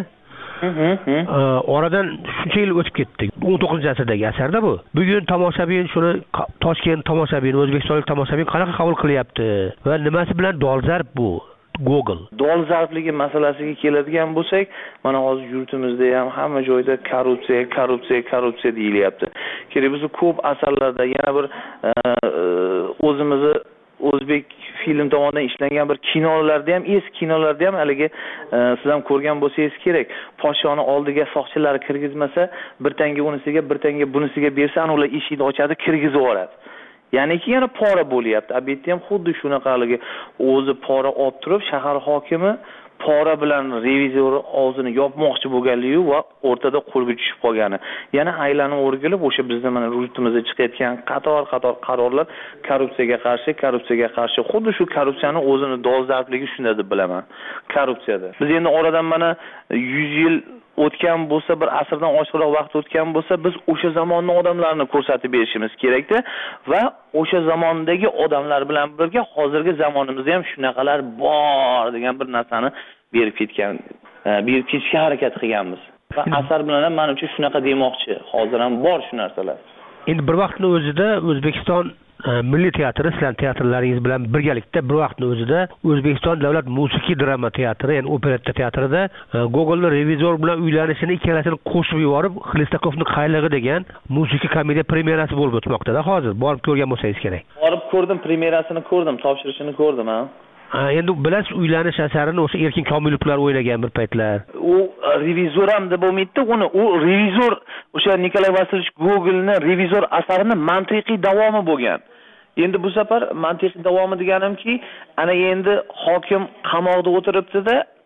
Oradan shuncha yil o'tib ketdi. 19-asrdagi asarda bu. Bugun tomoshabin shuni Toshkent tomoshabin, O'zbekistonlik tomoshabin qanaqa qabul qilyapti va nimasi bilan dolzarb bu Google? Dolzarbligi masalasiga keladigan bo'lsak, mana hozir yurtimizda ham hamma joyda korrupsiya deyilyapti. Kerak biz ko'p asarlarda yana bir o'zimizni o'zbek film tomonidan ishlangan bir kinolarda ham, eski kinolarda ham haligi siz ham ko'rgan bo'lsangiz kerak. Podshoni oldiga soqchilar kirgizmasa, bir tanga unisiga, bir tanga bunisiga bersa, ular eshikni ochadi, kirgizib yuboradi. Ya'niki yana pora bo'lyapti. Albatta ham xuddi shunaqaligi o'zi pora olib turib, shahar hokimi pora bilan revizor og'zini yopmoqchi bo'lganligi va o'rtada qo'lga tushib qolgani. Yana aylanib o'rgilib o'sha bizning mana yurtimizda chiqayotgan qator qarorlar korrupsiyaga qarshi. Xuddi shu korrupsiyani o'zini dolzarbligi shunda deb bilaman. Korrupsiyada. Biz endi oradan mana 100 yil o'tgan bo'lsa, bir asrdan oshiqroq vaqt o'tgan bo'lsa, biz o'sha zamonning odamlarini ko'rsatib berishimiz kerakda va o'sha zamondagi odamlar bilan birga hozirgi zamonimizda ham shunaqalar bor degan bir narsani berib ketishga harakat qilganmiz. Va asar bilan ham men uchun shunaqa demoqchi. Hozir ham bor shu narsalar. Endi bir vaqtning o'zida O'zbekiston Milliy teatri, sizlar teatrlaringiz bilan birgalikda bir vaqtning o'zida O'zbekiston davlat musiqiy drama teatri, ya'ni operetta teatrida Gogolning revizor bilan uylanishini ikkalasini qo'shib yuborib, Xlistakovning qaylig'i degan musiqiy komediya premyerasi bo'lib o'tmoqda-da hozir. Borib ko'rgan bo'lsangiz kerak. Borib ko'rdim, premyerasini ko'rdim, topshirishini ko'rdim, ha. Endi bilasiz, uylanish asarini o'sha Erkin Komilovlar o'ynagan bir paytlar. U revizor ham deb bo'lmaydi, u revizor o'sha Nikolay Vasilyevich Gogolning revizor asarini mantiqiy davomi bo'lgan. Endi bu safar mantiqiy davomi deganimki, ana endi hokim qamoqda o'tiribdi-da,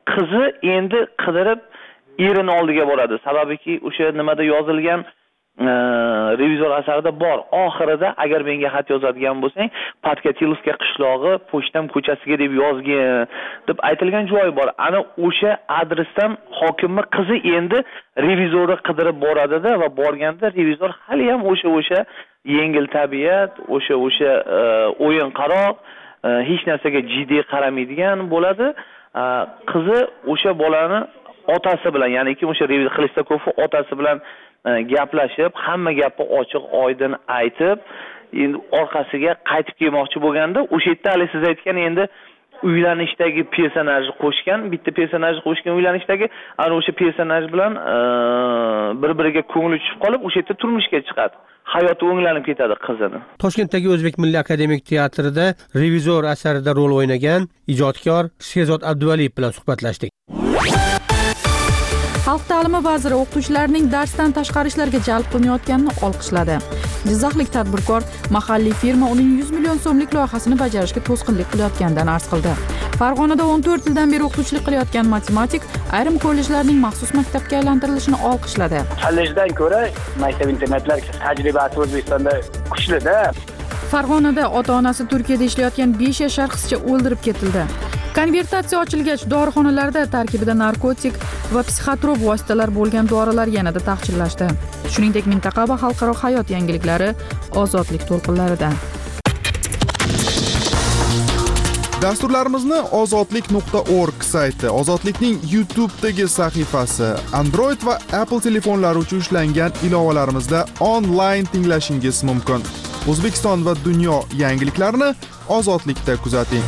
qizi endi qidirib erini oldiga boradi. Sababiki o'sha nimada yozilgan revizor asarida bor. Oxirida agar menga xat yozadigan bo'lsang, Podkatilovska qishlog'i, Pochtam ko'chasiga deb yozgin deb aytilgan joy bor. Ana o'sha adresdan hokimning qizi endi revizorni qidirib boradi-da va borganda revizor hali ham o'sha yengil tabiat, o'sha o'yin qaroq, hech narsaga jiddiy qaramaydigan bo'ladi. Qizi o'sha bolani otasi bilan, ya'niki o'sha revizor Xlistakovning otasi bilan gaplashib, hamma gapni ochiq oydin aytib, endi orqasiga qaytib kelmoqchi bo'lganda, o'sha yerda hali siz aytgan endi uylanishdagi personajni qo'shgan, bitta personajni qo'shgan uylanishdagi, ana o'sha personaj bilan bir-biriga ko'ngli tushib qolib, o'sha yerda turmushga chiqadi. Hayoti o'nglanib ketadi qizini. Toshkentdagi O'zbek Milliy akademik teatrida revizor asarida rol o'ynagan ijodkor Sherzod Abduvaliyev bilan suhbatlashdik. Xalq ta'limi vaziri o'qituvchilarning darsdan tashqari ishlarga jalb qilinayotganini olqishladi. Jizzaxlik tadbirkor mahalliy firma uning 100 million so'mlik loyihasini bajarishga to'sqinlik qilayotganidan arz qildi. Farg'onada 14 yildan beri o'qituvchilik qilayotgan matematik ayrim kollejlarning maxsus maktabga aylantirilishini olqishladi. Kollejdan ko'ra maktab internatlar tajribasi O'zbekistonda kuchli-da. Farg'onada ota-onasi Turkiyada ishlayotgan 5 yashar qizcha o'ldirib ketildi. Konvertatsiya ochilgach, dorixonalarda tarkibida narkotik va psixotrop vositalar bo'lgan dorilar yanada taqchillashdi. Shuningdek, mintaqa va xalqaro hayot yangiliklari ozodlik to'lqinlaridan. Dasturlarimizni ozodlik.org sayti, Ozodlikning YouTube'dagi sahifasi, Android va Apple telefonlari uchun ishlangan ilovalarimizda onlayn tinglashingiz mumkin. O'zbekiston va dunyo yangiliklarini Ozodlikda kuzating.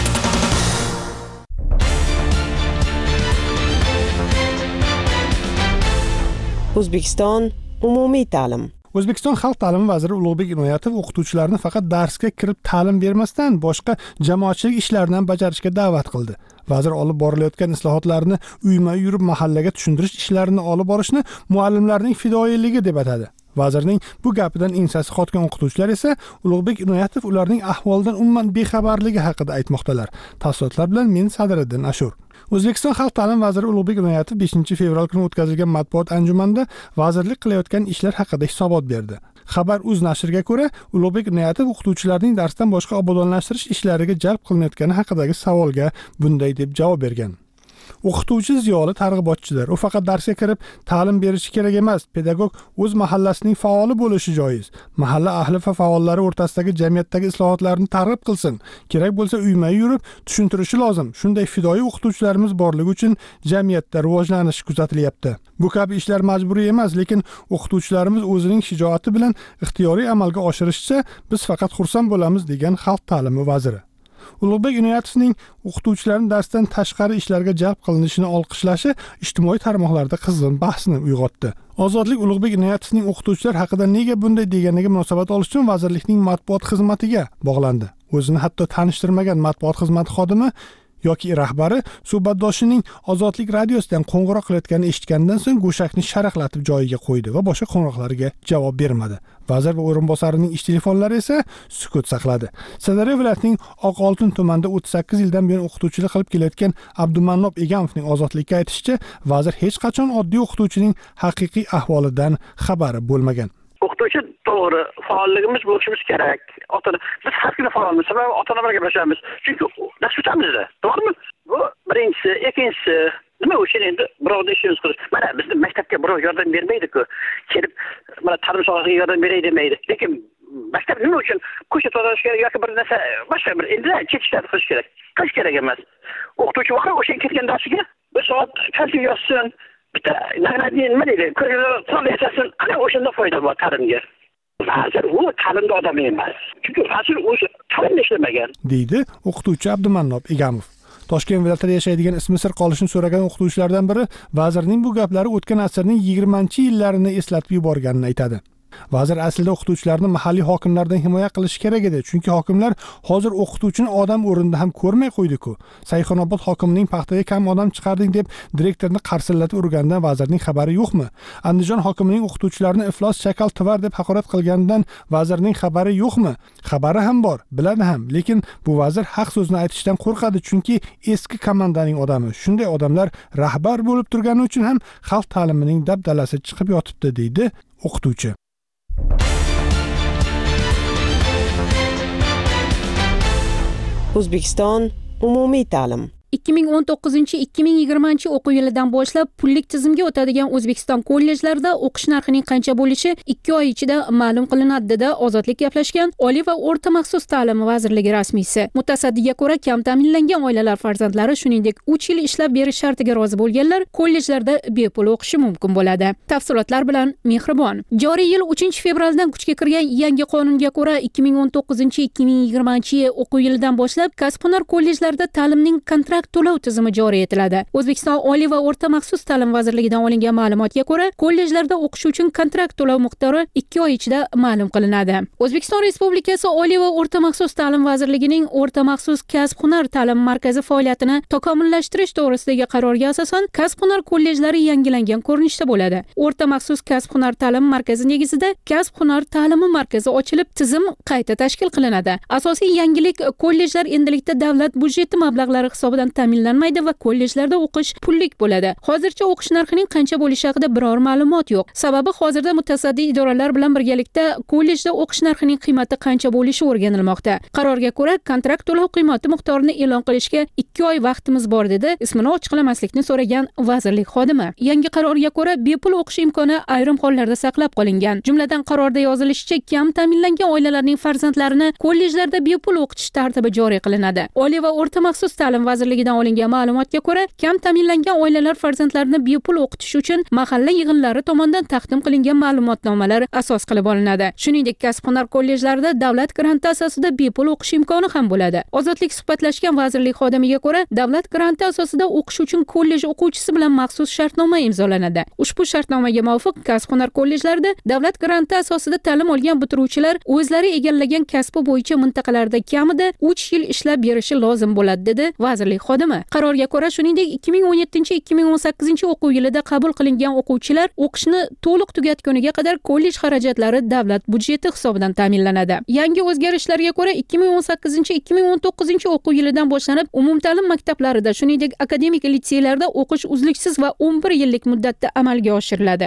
O'zbekiston umumiy ta'lim. O'zbekiston xalq ta'limi vaziri Ulug'bek Inoyatov o'qituvchilarni faqat darsga kirib ta'lim bermasdan boshqa jamoatchilik ishlarini ham bajarishga da'vat qildi. Vazir olib borilayotgan islohotlarni uyma-uy yurib mahallaga tushuntirish ishlarini olib borishni muallimlarning fidoyiligi deb atadi. Vazirning bu gapidan ensasi qotgan o'qituvchilar esa Ulug'bek Inoyatov ularning ahvolidan umuman bexabarligi haqida aytmoqdalar. Tafsilotlar bilan men Sadiriddin Ashur. O'zbekiston xalq ta'limi vaziri Ulug'bek Inoyatov 5-fevral kuni o'tkazilgan matbuot anjumanida vazirlik qilayotgan ishlar haqida hisobot berdi. Xabar.uz nashriga ko'ra, Ulug'bek Inoyatov o'qituvchilarning darsdan boshqa obodonlashtirish ishlariga jalb qilinayotgani haqidagi savolga bunday deb javob bergan. O'qituvchi ziyoli targ'ibotchidir. U faqat darsga kirib ta'lim berishi kerak emas. Pedagog o'z mahallasining faoli bo'lishi joiz. Mahalla ahli va faollari o'rtasidagi jamiyatdagi islohotlarni targ'ib qilsin. Kerak bo'lsa uyma-uy yurib tushuntirishi lozim. Shunday fidoyi o'qituvchilarimiz borligi uchun jamiyatda rivojlanish kuzatilyapti. Bu kabi ishlar majburiy emas, lekin o'qituvchilarimiz o'zining shijoati bilan ixtiyoriy amalga oshirishsa, biz faqat xursand bo'lamiz, degan xalq ta'limi vaziri. Ulug'bek Inoyatovning o'qituvchilarning darsdan tashqari ishlarga jalb qilinishini olqishlashi ijtimoiy tarmoqlarda qizg'in bahsni uyg'otdi. Ozodlik Ulug'bek Inoyatovning o'qituvchilar haqida nega bunday deganiga munosabat olish uchun vazirlikning matbuot xizmatiga bog'landi. O'zini hatto tanishtirmagan matbuot xizmati xodimi yoki rahbari suhbatdoshining Ozodlik radiosidan qo'ng'iroq qilayotganini eshitgandan so'ng go'shakni sharaqlatib joyiga qo'ydi va boshqa qo'ng'iroqlarga javob bermadi. Vazir va o'rinbosarining ish telefonlari esa sukut saqladi. Sirdaryo viloyatining Oqoltin tumanida 38 yildan buyon o'qituvchilik qilib kelayotgan Abdumannob Egamovning Ozodlikka aytishicha, vazir hech qachon oddiy o'qituvchining haqiqiy ahvolidan xabari bo'lmagan. O'qituvchi to'g'ri faolligimiz bo'lishimiz kerak. Biz har kuni faolmiz, sababi ota-ona bilan gaplashamiz. Chunki dars o'tamizda, to'g'rimi? Bu birinchisi, ikkinchisi, nima uchun endi birovni ishimiz qilish. Mana bizning maktabga birov yordam bermaydi-ku. Kelib, mana ta'lim sohasiga yordam beray demaydi. Lekin maktab nima uchun ko'cha tozalash kerak yoki bir narsa boshqa bir endi chetishlar qilish kerak. Qilish kerak emas. O'qituvchi vaqt o'sha ketgan darsiga bir soat kalsiy yozsin. Bitta nima deydi? Ko'rgan yasasin. Ana o'shanda foyda bor ta'limga. Vazir u ta'limda odam emas. Chunki vazir o'zi ta'limda ishlamagan, deydi o'qituvchi Abdumannob Egamov. Toshkent viloyatida yashaydigan ismi sir qolishini so'ragan o'qituvchilardan biri vazirning bu gaplari o'tgan asrning 20-yillarini eslatib yuborganini aytadi. Vazir aslida o'qituvchilarni mahalliy hokimlardan himoya qilish kerak edi, chunki hokimlar hozir o'qituvchini odam o'rnida ham ko'rmay qo'ydi-ku. Sayxunobod hokimining paxtaga kam odam chiqarding deb direktorni qarsillatib urgandan vazirning xabari yo'qmi? Andijon hokimining o'qituvchilarni iflos chakal tivar deb haqorat qilganidan vazirning xabari yo'qmi? Xabari ham bor, biladi ham, lekin bu vazir haq so'zni aytishdan qo'rqadi, chunki eski komandaning odami. Shunday odamlar rahbar bo'lib turgani uchun ham xalq ta'limining dabdalasi chiqib yotibdi, deydi o'qituvchi. O'zbekiston umumiy ta'lim 2019-2020 o'quv yilidan boshlab pullik tizimga o'tadigan O'zbekiston kollejlarida o'qish narxining qancha bo'lishi 2 oy ichida ma'lum qilinadi dedi Ozodlik gaplashgan Oliy va o'rta maxsus ta'lim vazirligi rasmiysi. Mutasaddiga ko'ra, kam ta'minlangan oilalar farzandlari, shuningdek 3 yil ishlab berish shartiga rozi bo'lganlar kollejlarda bepul o'qishi mumkin bo'ladi. Tafsilotlar bilan Mehribon. Joriy yil 3-fevraldan kuchga kirgan yangi qonunga ko'ra 2019-2020 o'quv yilidan boshlab kasb-hunar kollejlarida ta'limning kontrakt to'lov tizimi joriy etiladi. O'zbekiston Oliy va o'rta maxsus ta'lim vazirligidan olingan ma'lumotga ko'ra, kollejlarda o'qish uchun kontrakt to'lov miqdori 2 oy ichida ma'lum qilinadi. O'zbekiston Respublikasi Oliy va o'rta maxsus ta'lim vazirligining o'rta maxsus kasb-hunar ta'lim markazi faoliyatini takomillashtirish to'g'risidagi qarorga asosan kasb-hunar kollejlari yangilangan ko'rinishda bo'ladi. O'rta maxsus kasb-hunar ta'lim markazi negizida kasb-hunar ta'limi markazi ochilib, tizim qayta tashkil qilinadi. Asosiy yangilik, kollejlar endilikda davlat budjeti mablag'lari hisobidan ta'minlanmaydi va kollejlarda o'qish pullik bo'ladi. Hozircha o'qish narxining qancha bo'lishi haqida biror ma'lumot yo'q. Sababi hozirda mutasaddi idoralar bilan birgalikda kollejda o'qish narxining qiymati qancha bo'lishi o'rganilmoqda. Qarorga ko'ra, kontrakt to'lov qiymati miqdorini e'lon qilishga 2 oy vaqtimiz bor dedi ismini ochiqlamaslikni so'ragan vazirlik xodimi. Yangi qarorga ko'ra, bepul o'qish imkoni ayrim hollarda saqlab qolingan. Jumladan qarorda yozilishicha, kam ta'minlangan oilalarning farzandlarini kollejlarda bepul o'qitish tartibi joriy qilinadi. Oliy va o'rta maxsus ta'lim vazirligidan olingan ma'lumotga ko'ra, kam ta'minlangan oilalar farzandlarini bepul o'qitish uchun mahalla yig'inlari tomonidan taqdim qilingan ma'lumotnomalar asos qilib olinadi. Shuningdek, kasb-hunar kollejlarida davlat granti asosida bepul o'qish imkoni ham bo'ladi. Ozodlik suhbatlashgan vazirlik xodimiga ko'ra, davlat granti asosida o'qish uchun kollej o'quvchisi bilan maxsus shartnoma imzolanadi. Ushbu shartnomaga muvofiq kasb-hunar kollejlarida davlat granti asosida ta'lim olgan bitiruvchilar o'zlari egallagan kasbi bo'yicha mintaqalarda kamida 3 yil ishlab berishi lozim bo'ladi, dedi vazirlik xodimi. Qarorga ko'ra, shuningdek 2017-2018 o'quv yilida qabul qilingan o'quvchilar o'qishni to'liq tugatguniga qadar kollej xarajatlari davlat budjeti hisobidan ta'minlanadi. Yangi o'zgarishlarga ko'ra 2018-2019 o'quv yilidan boshlanib umumta'lim maktablarida, shuningdek akademik litseylarda o'qish uzluksiz va 11 yillik muddatda amalga oshiriladi.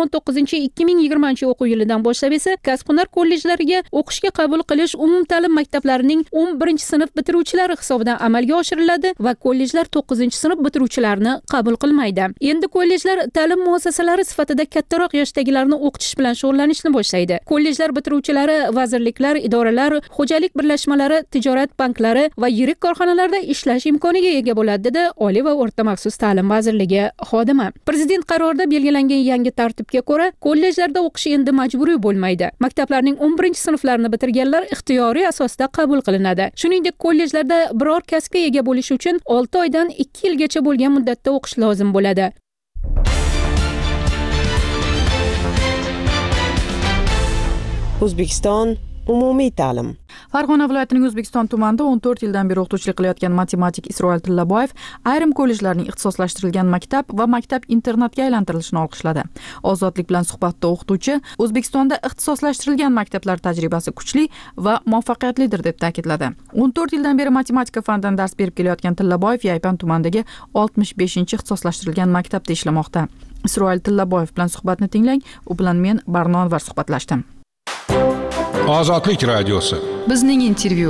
2019-2020 o'quv yilidan boshlab esa kasb-hunar kollejlariga o'qishga qabul qilish umumta'lim maktablarining 11-sinf bitiruvchilari hisobidan amalga oshiriladi va kollejlar 9-sinf bitiruvchilarini qabul qilmaydi. Endi kollejlar ta'lim muassasalari sifatida kattaroq yoshdagilarni o'qitish bilan shug'ullanishni boshlaydi. Kollejlar bitiruvchilari vazirliklar, idoralar, xo'jalik birlashmalari, tijorat banklari va yirik korxonalarda ishlash imkoniga ega bo'ladi, dedi Oliy va o'rta maxsus ta'lim vazirligi xodimi. Prezident qarorida belgilangan yangi tartibga ko'ra, kollejlarda o'qish endi majburiy bo'lmaydi. Maktablarning 11-sinflarini bitirganlar ixtiyoriy asosda qabul qilinadi. Shuningdek, kollejlarda biror kasbga ega bo'lish uchun 6 oydan 2 yilgacha bo'lgan muddatda o'qish lozim bo'ladi. O'zbekiston umumiy ta'lim. Farg'ona viloyatining O'zbekiston tumanida 14 yildan beri o'qituvchilik qilayotgan matematik Isroil Tillaboyev ayrim kollejlarning ixtisoslashtirilgan maktab va maktab internatga aylantirilishini olqishladi. Ozodlik bilan suhbatda o'qituvchi O'zbekistonda ixtisoslashtirilgan maktablar tajribasi kuchli va muvaffaqiyatlidir deb ta'kidladi. 14 yildan beri matematika fanidan dars berib kelayotgan Tillaboyev Yaypan tumanidagi 65-ixtisoslashtirilgan maktabda ishlamoqda. Isroil Tillaboyev bilan suhbatni tinglang. U bilan men Barnonvar suhbatlashdim. Ozodlik radiosi. Bizning intervyu.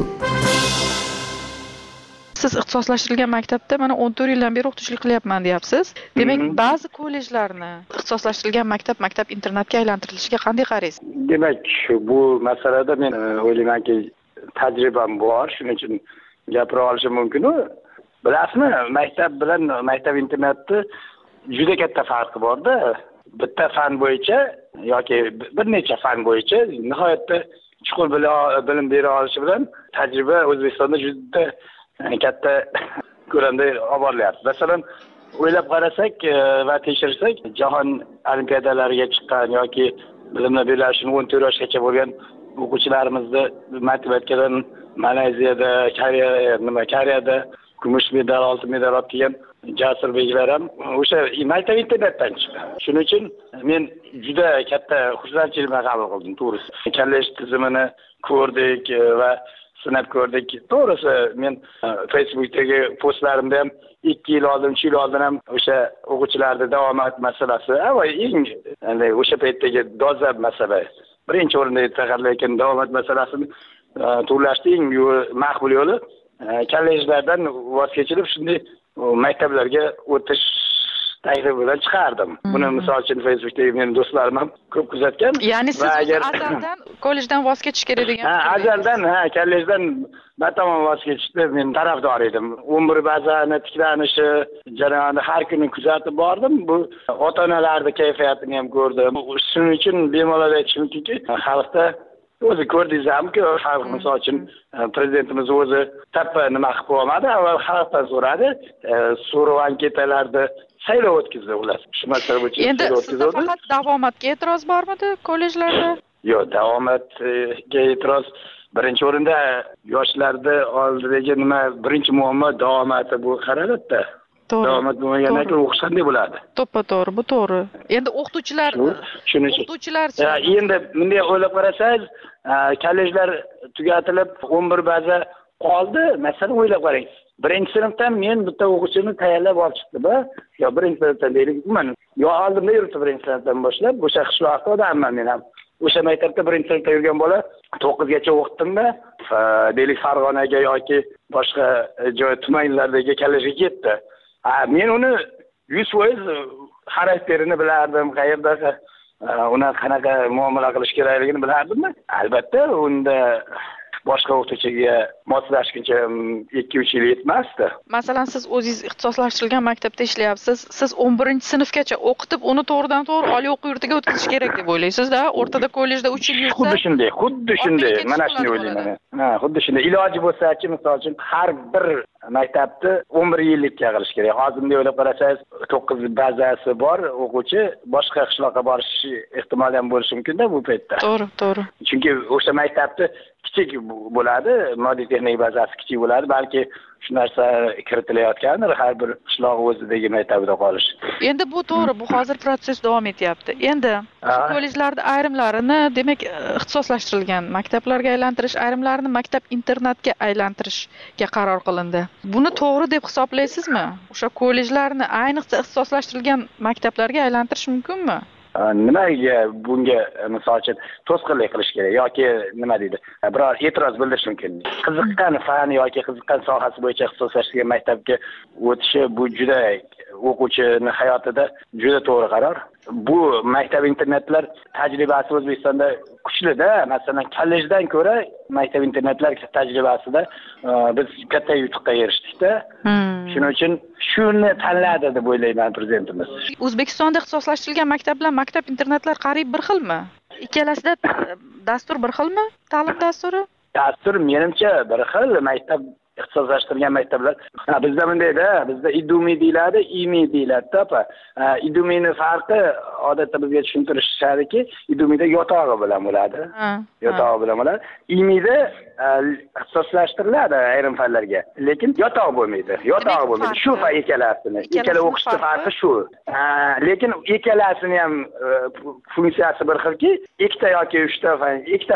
Siz ixtisoslashtirilgan maktabda mana 14 yildan beri o'qituvchilik qilyapman deyapsiz. Demak, ba'zi kollejlarni ixtisoslashtirilgan maktab internatga aylantirilishiga qanday qaraysiz? Demak, bu masalada men o'ylaymanki, tajribam bor, shuning uchun gapira olishim mumkin. Bilasizmi, maktab bilan maktab internatni juda katta farqi bor-da. Bitta fan bo'yicha yoki bir necha fan bo'yicha nihoyatda chuqur bilim bera olishi bilan tajriba O'zbekistonda juda katta ko'lamda olib borilyapti. Masalan, o'ylab qarasak va tekshirsak, jahon olimpiadalariga chiqqan yoki bilimlar birlashishini 14 yoshgacha bo'lgan o'quvchilarimizni matematikadan Malayziyada, Koreyada kumush medal, oltin medal olib kelgan jasur beklar ham o'sha maktab internetdan chiqdi. Shuning uchun men juda katta xursandchilikdan qabul qildim, to'g'risi. Kollej tizimini ko'rdik va sinab ko'rdik. To'g'risi men Facebookdagi postlarimda ham 2 yil oldin, 3 yil oldin ham o'sha o'quvchilarda davomat masalasi, va eng o'sha paytdagi dolzarb masala birinchi o'rinda edi, lekin davomat masalasini to'lashning eng maqbul yo'li kollejlardan voz kechilib shunday maktablarga o'tish taklifi bilan chiqardim. Buni misol uchun Facebookdagi mening do'stlarim ham ko'p kuzatgan. Ya'ni siz azaldan kollejdan voz kechish kerak degan. Azaldan kollejdan batamom voz kechishni men tarafdor edim. 11 bazani tiklanishi jarayonida har kuni kuzatib bordim. Bu ota-onalarning kayfiyatini ham ko'rdim. Shuning uchun bemalol aytishim mumkinki, xalqda o'zi ko'rdingizmi, xalq misol uchun prezidentimiz o'zi tappa nima qilib qo'ymadi, avval xalqdan so'radi, so'rov anketalarda saylov o'tkazdi ular. Shu masala bo'yicha saylov o'tkazdi. Endi faqat davomatga e'tiroz bormidi kollejlarda? Yo'q, davomatga e'tiroz birinchi o'rinda yoshlarda oldidagi nima birinchi muammo davomati bu qaraladi-da. Davomat bo'lmagandan keyin o'qish qanday bo'ladi? To'ppa-to'g'ri, bu to'g'ri. Endi o'qituvchilar endi bunday o'ylab qarasangiz, kollejlar tugatilib 11 baza qoldi. Masalan, o'ylab qarang. Birinchi sinfdan men bitta o'quvchini tayyorlab olib chiqdim, yo birinchi sinfdan deylik, umuman yo oldimda yuribdi birinchi sinfdan boshlab, o'sha qishloqda odamman men ham. O'sha maktabda birinchi sinfda yurgan bola 9 gacha o'qitdim-da, deylik Farg'onaga yoki boshqa joy tumanlardagi kollejga ketdi. Men uni 100% xarakterini bilardim, qayerda uni qanaqa muomala qilish kerakligini bilardim. Albatta, unda boshqa o'qituvchiga moslashguncha 2-3 yil yetmasdi. Masalan, siz o'zingiz ixtisoslashtirilgan maktabda ishlayapsiz. Siz 11-sinfgacha o'qitib, uni to'g'ridan-to'g'ri oliy o'quv yurtiga o'tkazish kerak deb o'ylaysiz-da? O'rtada kollejda 3 yil yursa. Xuddi shunday. Mana shuni o'ylayman. Xuddi shunday. Iloji bo'lsa-chi, misol uchun har bir maktabni 11 yillikka qilish kerak. Hozir bunday o'ylab qarasangiz, 9 bazasi bor o'quvchi boshqa qishloqqa borish ehtimoli ham bo'lishi mumkin-da bu paytda. To'g'ri. Chunki o'sha maktabni kichik bo'ladi, moddiy texnik bazasi kichik bo'ladi, balki shu narsa kiritilayotgandir har bir qishloq o'zidagi maktabida qolish. Endi bu to'g'ri, bu hozir protsess davom etyapti. Endi kollejlarda ayrimlarini, demak, ixtisoslashtirilgan maktablarga aylantirish, ayrimlarini maktab internatga aylantirishga qaror qilindi. Buni to'g'ri deb hisoblaysizmi? O'sha kollejlarni ayniqsa ixtisoslashtirilgan maktablarga aylantirish mumkinmi? Nimaga bunga misol uchun to'sqinlik qilish kerak yoki nima deydi? Biror e'tiroz bildirish mumkin. Qiziqqan fan yoki qiziqqan sohasi bo'yicha ixtisoslashtirilgan maktabga o'tishi bu juda o'quvchini hayotida juda to'g'ri qaror. Bu maktab internatlar tajribasi O'zbekistonda kuchli-da. Masalan, kollejdan ko'ra maktab internatlar tajribasida biz katta yutuqqa erishdik-da. Shuning uchun shuni tanladi deb o'ylayman prezidentimiz. O'zbekistonda ixtisoslashtirilgan maktablar, maktab internatlar qariyb bir xilmi? Ikkalasida dastur bir xilmi? Ta'lim dasturi? Dastur menimcha bir xil. Maktab ixtisoslashtirilgan maktablar. Bizda bundayda, bizda idumi deyiladi, imi deyiladi, to'pa. Idumini farqi odatda bizga tushuntirishadiki, idumida yotog'i bilan bo'ladi. Yotog'i bilan bo'ladi. Imida ixtisoslashtiriladi ayrim fanlarga, lekin yotog' bo'lmaydi. Yotog'i bo'lmaydi. Shu ikkalasini. Ikkala o'qishning farqi shu. Lekin ikkalasini ham funksiyasi bir xilki, ikkita yoki ikkita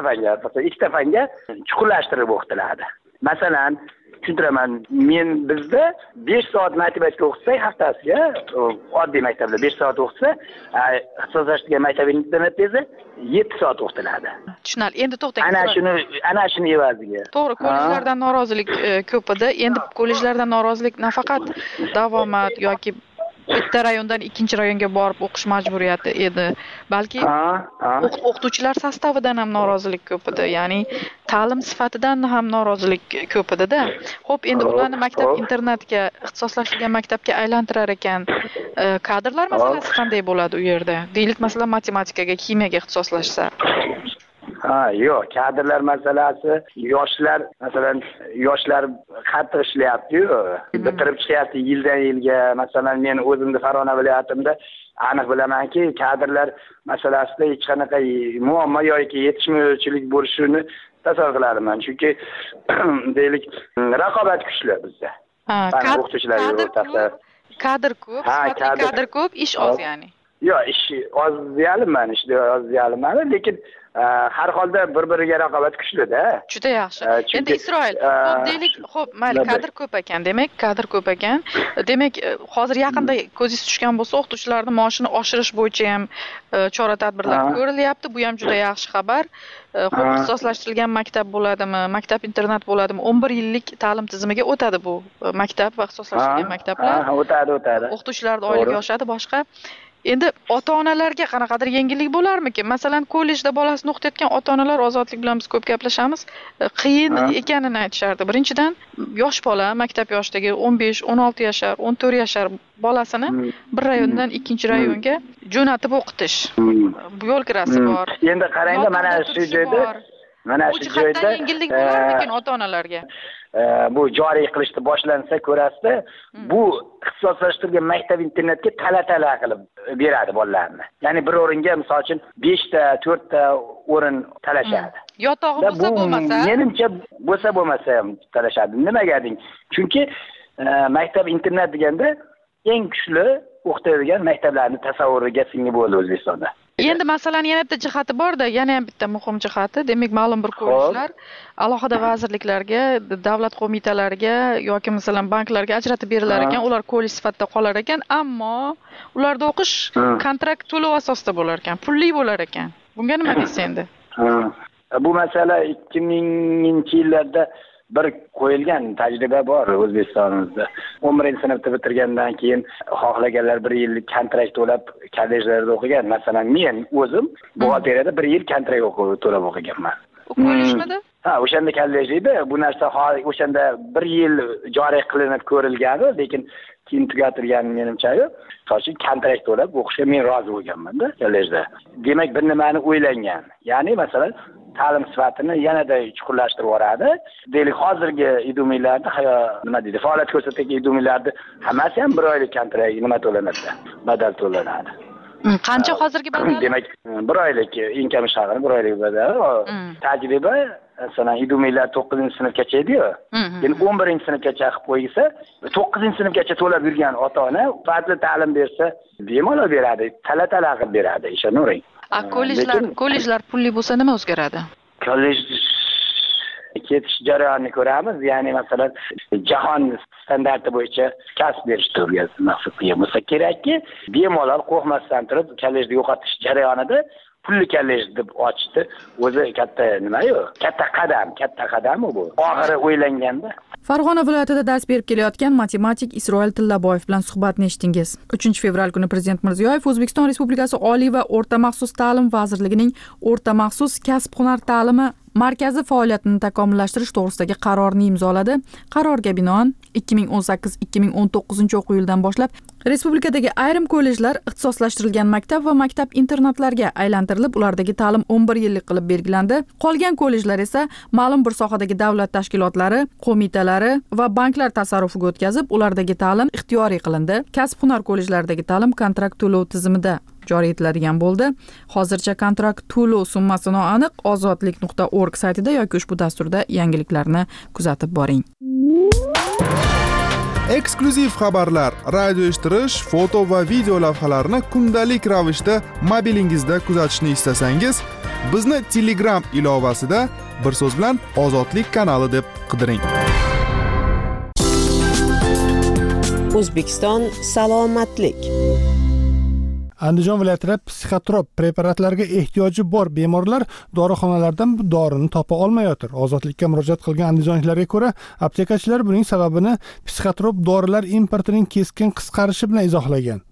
fanga chuqurlashtirib o'qitiladi. Masalan, tushuntiraman, bizda 5 soat matematika o'qitsak haftasiga, oddiy maktabda 5 soat o'qitsa, ixtisoslashtirilgan maktab internatda esa 7 soat o'qitiladi. Tushunarli. Endi to'xtang. Ana shuni evaziga. To'g'ri, kollejlardan norozilik ko'p edi. Endi kollejlardan norozilik nafaqat davomat yoki bitta rayondan ikkinchi rayonga borib o'qish majburiyati edi, balki o'qituvchilar sostavidan ham norozilik ko'p edi, ya'ni ta'lim sifatidan ham norozilik ko'p edi-da. Xo'p, endi ularni maktab internatga, ixtisoslashtirilgan maktabga aylantirar ekan, kadrlar masalasi qanday bo'ladi u yerda? Deylik, masalan, matematikaga, kimyaga ixtisoslashsa. Yo'q, kadrlar masalasi, yoshlar, masalan, yoshlar qattiq ishlayapti-yu, bitirib chiqyapti yildan yilga. Masalan, men o'zimni Farg'ona viloyatimda aniq bilamanki, kadrlar masalasida hech qanaqa muammo yoki yetishmovchilik bo'lishini tasavvur qilaman. Chunki deylik, raqobat kuchli bizda. O'qituvchilar o'rtasida kadr ko'p, kadr ko'p, ish oz ya'ni. Yo'q, ish oz deyalimman, lekin har holda bir-biriga raqobat kuchli-da. Juda yaxshi. Endi Isroil, xo'p deylik, mayli, kadr ko'p ekan. Demak, hozir yaqinda ko'zingiz tushgan bo'lsa, o'qituvchilarning maoshini oshirish bo'yicha ham chora-tadbirlar ko'rilyapti. Bu ham juda yaxshi xabar. Xo'p, ixtisoslashtirilgan maktab bo'ladimi, maktab internat bo'ladimi? 11 yillik ta'lim tizimiga o'tadi bu maktab va ixtisoslashtirilgan maktablar. O'tadi. O'qituvchilarning oyligi oshadi, boshqa. Endi ota-onalarga qanaqadir yengillik bo'larmikin? Masalan, kollejda bolasini o'qitayotgan ota-onalar, Ozodlik bilan biz ko'p gaplashamiz, qiyin ekanini aytishardi. Birinchidan, yosh bola, maktab yoshidagi 15, 16 yashar, 14 yashar bolasini bir rayondan ikkinchi rayonga jo'natib o'qitish. Yo'l kirasi bor. Endi qarangda, mana shu joyda yengillik bo'larmikin ota-onalarga? Bu joriy qilishni boshlansa ko'rasizda, bu ixtisoslashtirilgan maktab internatga tala-tala qilib beradi bolalarni. Ya'ni bir o'ringa misol uchun 5 ta, 4 ta o'rin talashadi. Yotog'i bo'lsa, menimcha bo'lsa ham talashadi. Nimaga deng? Chunki maktab internat deganda eng kuchli o'qitadigan maktablarning tasavvuriga singib bo'ldi O'zbekistonda. Endi masalan yana bitta jihati bor-da, yana ham bitta muhim jihati, demak ma'lum bir kollejlar alohida vazirliklarga, davlat qo'mitalariga yoki masalan banklarga ajratib berilar ekan, ular kollej sifatida qolar ekan, ammo ularda o'qish kontrakt to'lov asosida bo'lar ekan, pulli bo'lar ekan. Bunga nima deysiz endi? Bu masala 2000-yillarda bir qo'yilgan tajriba bor O'zbekistonimizda. 11-sinfni bitirgandan keyin xohlaganlar 1 yillik kontrakt to'lab kollejlarda o'qigan. Masalan, men o'zim buxgalteriyada 1 yil kontrakt to'lab o'qiganman. Kollejmidi? O'shanda kollej edi. Bu narsa o'shanda 1 yil joriy qilinib ko'rilgani, lekin keyin tugatilgani menimcha yo'q. To'g'ri, kontrakt to'lab o'qishga men rozi bo'lganman-da kollejda. Demak, bir nimani o'ylangan. Ya'ni masalan, ta'lim sifatini yanada chuqurlashtirib yoradi. Deylik, hozirgi idumiylarda, faoliyat ko'rsatgan idumiylarda hammasi ham 1 oylik kontrakt nima to'lanadi? Badal to'lanadi. Qancha hozirgi badal? Demak, 1 oylik inkam haqini 1 oylik badal. Tajriba, masalan, idumiylar 9-sinfgacha edi-ku. Endi 11-sinfgacha qilib qo'ysa, 9-sinfgacha to'lab yurgan ota-ona fazli ta'lim bersa, bemalol beradi, tala-tala qilib beradi, ishonavering. Kollejlar pulli bo'lsa nima o'zgaradi? Kollej ketish jarayonini ko'ramiz. Ya'ni masalan, jahon standarti bo'yicha kasb berish turgasi maqsad qilgan bo'lsa kerakki, bemalol qo'rqmasdan turib kollejni yo'qotish jarayonida pulli kollej deb ochdi. O'zi katta qadam bu. Oxiri o'ylanganda. Farg'ona viloyatida dars berib kelayotgan matematik Isroil Tillaboyev bilan suhbatni eshitdingiz. 3 fevral kuni Prezident Mirziyoyev O'zbekiston Respublikasi Oliy va o'rta maxsus ta'lim vazirligining o'rta maxsus kasb-hunar ta'limi markazi faoliyatini takomillashtirish to'g'risidagi qarorni imzoladi. Qarorga binoan 2018-2019 o'quv yilidan boshlab respublikadagi ayrim kollejlar ixtisoslashtirilgan maktab va maktab internatlarga aylantirilib, ulardagi ta'lim 11 yillik qilib belgilandi. Qolgan kollejlar esa ma'lum bir sohadagi davlat tashkilotlari, qo'mitalari va banklar tasarrufiga o'tkazib, ulardagi ta'lim ixtiyoriy qilindi. Kasb-hunar kollejlaridagi ta'lim kontrakt to'lov tizimida joriy etiladigan bo'ldi. Hozircha kontrakt to'lov summasi noaniq. Ozodlik.org saytida yoki ushbu dasturda yangiliklarni kuzatib boring. Eksklyuziv xabarlar, radio eshittirish, foto va video lavhalarni kundalik ravishda mobilingizda kuzatishni istasangiz, bizni Telegram ilovasida bir so'z bilan Ozodlik kanali deb qidiring. O'zbekiston salomatlik. Andijon viloyatida psixotrop preparatlarga ehtiyoji bor bemorlar dorixonalardan dorini topa olmayotir. Ozodlikka murojaat qilgan andijonliklarga ko'ra, aptekachilar buning sababini psixotrop dorilar importining keskin qisqarishi bilan izohlagan.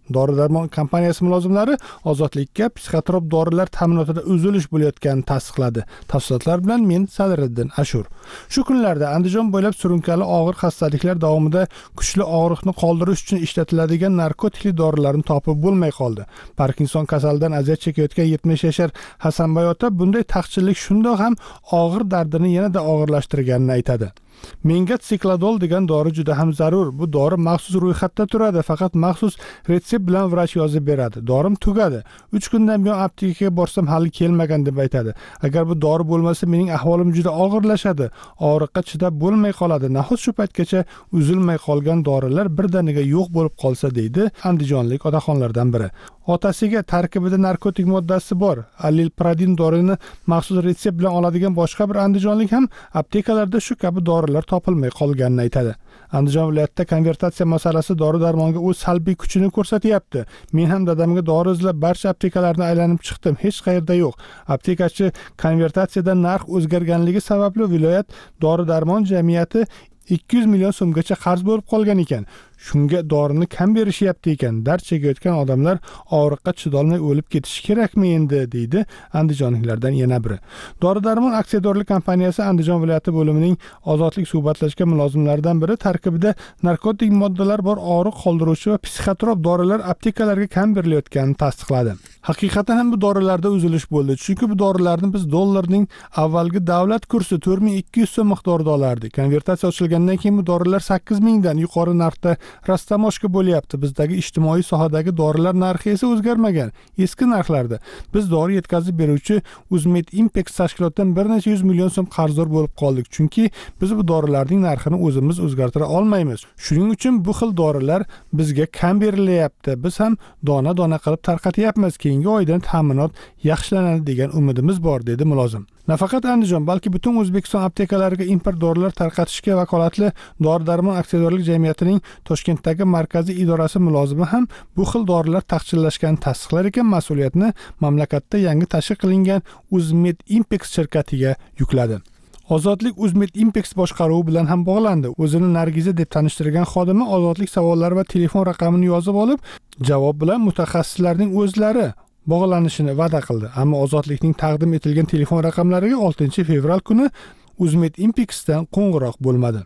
Dori-darmon kompaniyasi mulozimlari ozodlikka psixotrop dorilar ta'minotida uzilish bo'layotganini tasdiqladi. Tafsilotlar bilan men Sadriddin Ashur. Shu kunlarda Andijon bo'ylab surunkali og'ir xastaliklar davomida kuchli og'riqni qoldirish uchun ishlatiladigan narkotikli dorilarni topib bo'lmay qoldi. Parkinson kasalidan aziyat chekayotgan 70 yashar Hasanboy ota bunday taqchillik shundoq ham og'ir dardini yanada og'irlashtirganini aytadi. Menga sikladol degan dori juda ham zarur. Bu dori maxsus ro'yxatda turadi, faqat maxsus retsept bilan vrach yozib beradi. Dorim tugadi. 3 kundan buyon aptekaga borsam hali kelmagan deb aytadi. Agar bu dori bo'lmasa mening ahvolim juda og'irlashadi. Og'riqqa chidab bo'lmay qoladi. Nahot shu paytgacha uzilmay qolgan dorilar birdaniga yo'q bo'lib qolsa deydi andijonlik otaxonlardan biri. Otasiga tarkibida narkotik moddasi bor. Alilpradin dorini maxsus retsept bilan oladigan boshqa bir andijonlik ham aptekalarda shu kabi dorilar topilmay qolganini aytadi. Andijon viloyatida konvertatsiya masalasi dori-darmonga o'z salbiy kuchini ko'rsatyapti. Men ham dadamga dori izlab barcha aptekalarni aylanib chiqdim, hech qayerda yo'q. Aptekachi konvertatsiyada narx o'zgarganligi sababli viloyat dori-darmon jamiyati 200 million so'mgacha qarz bo'lib qolgan ekan. Shunga dorini kam berishyapti ekan. Dard chekayotgan odamlar og'riqqa chidolmay o'lib ketishi kerakmi endi, deydi andijonliklardan yana biri. Dori-darmon aksiyadorlik kompaniyasi Andijon viloyati bo'limining ozodlik suhbatlashgan mulozimlaridan biri tarkibida narkotik moddalar bor og'riq qoldiruvchi va psixotrop dorilar aptekalarga kam berilayotganini tasdiqladi. Haqiqatan ham bu dorilarda uzilish bo'ldi. Chunki bu dorilarni biz dollarning avvalgi davlat kursi 4200 so'm miqdorida olardik. Konvertatsiya ochilgandan keyin bu dorilar 8000 dan yuqori narxda rastamoshka bo'lyapti. Bizdagi ijtimoiy sohadagi dorilar narxi esa o'zgarmagan, eski narxlarda. Biz dori yetkazib beruvchi Uzmed Impex tashkilotidan bir necha 100 million so'm qarzdor bo'lib qoldik. Chunki biz bu dorilarning narxini o'zimiz o'zgartira olmaymiz. Shuning uchun bu xil dorilar bizga kam berilyapti. Biz ham dona-dona qilib tarqatyapmiz. Keyingi oydan ta'minot yaxshilanadi degan umidimiz bor, dedi mulozim. Nafaqat Andijon, balki butun O'zbekiston aptekalariga import dorilar tarqatishga vakolatli Dori-darmon aksiyadorlik jamiyatining Toshkentdagi markaziy idorasi mulozimi ham bu xil dorilar taqchillashganini tasdiqlar ekan, mas'uliyatni mamlakatda yangi tashkil qilingan Uzmed Impex shirkatiga yukladi. Ozodlik Uzmed Impex boshqaruvi bilan ham bog'landi. O'zini Nargiza deb tanishtirgan xodimi ozodlik savollari va telefon raqamini yozib olib, javob bilan mutaxassislarning o'zlari bog'lanishini va'da qildi. Ammo ozodlikning taqdim etilgan telefon raqamlariga 6 fevral kuni Uzmed Impexdan qo'ng'iroq bo'lmadi.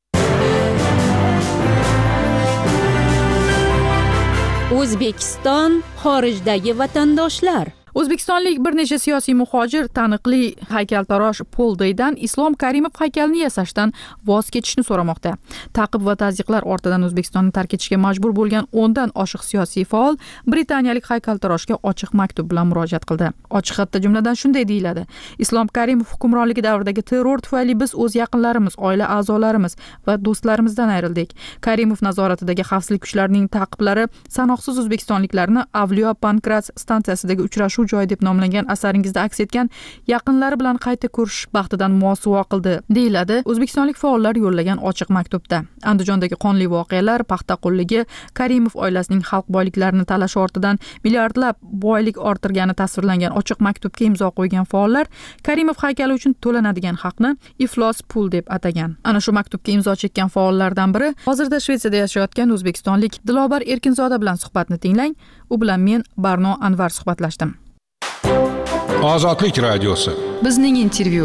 O'zbekiston xorijdagi vatandoshlar. O'zbekistonlik bir necha siyosiy muhojir taniqli haykaltarosh Pol Deydan Islom Karimov haykalini yasashdan voz kechishni so'ramoqda. Ta'qib va tazyiqlar ortidan O'zbekistonni tark etishga majbur bo'lgan 10 dan oshiq siyosiy faol britaniyalik haykaltaroshga ochiq maktub bilan murojaat qildi. Ochiq xatda jumladan shunday deyiladi: Islom Karimov hukmronligi davridagi terror tufayli biz o'z yaqinlarimiz, oila a'zolarimiz va do'stlarimizdan ayrildik. Karimov nazoratidagi xavfsizlik kuchlarining ta'qiblari sanoqsiz o'zbekistonliklarni Avliyo Pankrat stansiyasidagi uchrashuv joy deb nomlangan asaringizda aks etgan yaqinlari bilan qayta ko'rish baxtidan mosuvo qildi, deyiladi o'zbekistonlik faollar yo'llagan ochiq maktubda. Andijondagi qonli voqealar, paxta qo'lligi, Karimov oilasining xalq boyliklarini talash ortidan milliardlab boylik orttirgani tasvirlangan ochiq maktubga imzo qo'ygan faollar Karimov haykali uchun to'lanadigan haqni iflos pul deb atagan. Ana shu maktubga imzo chekkan faollardan biri hozirda Shvetsiyada yashayotgan o'zbekistonlik Dilobar Erkinzoda bilan suhbatni tinglang. U bilan men Barno Anvar suhbatlashdim. Ozodlik radiosi. Bizning intervyu.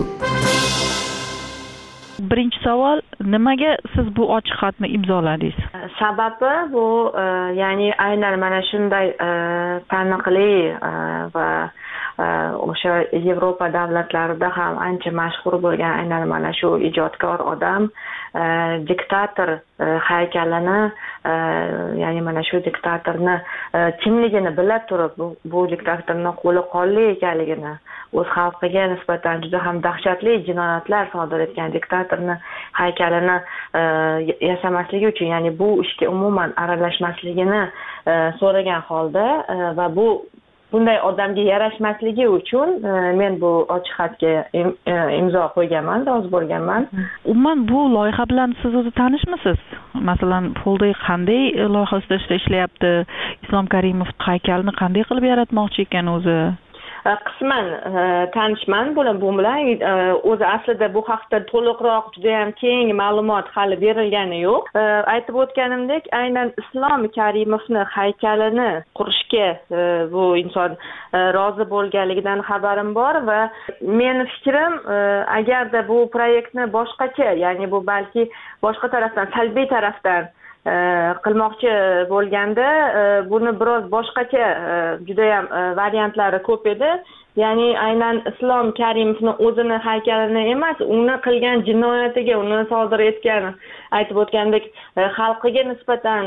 Birinchi savol, nimaga siz bu ochiq xatni imzoladingiz? Sababi bu, ya'ni aynan mana shunday taniqli va o'sha Yevropa davlatlarida ham ancha mashhur bo'lgan aynan mana shu ijodkor odam diktator haykalini, ya'ni mana shu diktatorni kimligini bila turib, bu diktatorning qo'li qonli ekanligini, o'z xalqiga nisbatan juda ham dahshatli jinoyatlar sodir etgan diktatorni haykalini yasamasligi uchun, ya'ni bu ishga umuman aralashmasligini so'ragan holda va bunday odamga yarashmasligi uchun men bu ochiq xatga imzo qo'yganman, rozi bo'lganman. Umuman bu loyiha bilan siz o'zi tanishmisiz? Masalan, Poldey qanday loyiha ustida ishlayapti? Islom Karimov haykalini qanday qilib yaratmoqchi ekan o'zi? qisman tanishman bu bilan. O'zi aslida bu haqda to'liqroq juda ham keng ma'lumot hali berilgani yo'q. Aytib o'tganimdek, aynan Islom Karimovni haykalini qurishga bu inson rozi bo'lganligidan xabarim bor va meni fikrim, agarda bu proyektni boshqacha, ya'ni bu balki boshqa tarafdan, salbiy tarafdan qilmoqchi bo'lganda, buni biroz boshqacha juda ham variantlari ko'p edi. Ya'ni aynan Islom Karimovni o'zini haykalini emas, uni qilgan jinoyatiga, uni sodir etgan, aytib o'tgandek, xalqiga nisbatan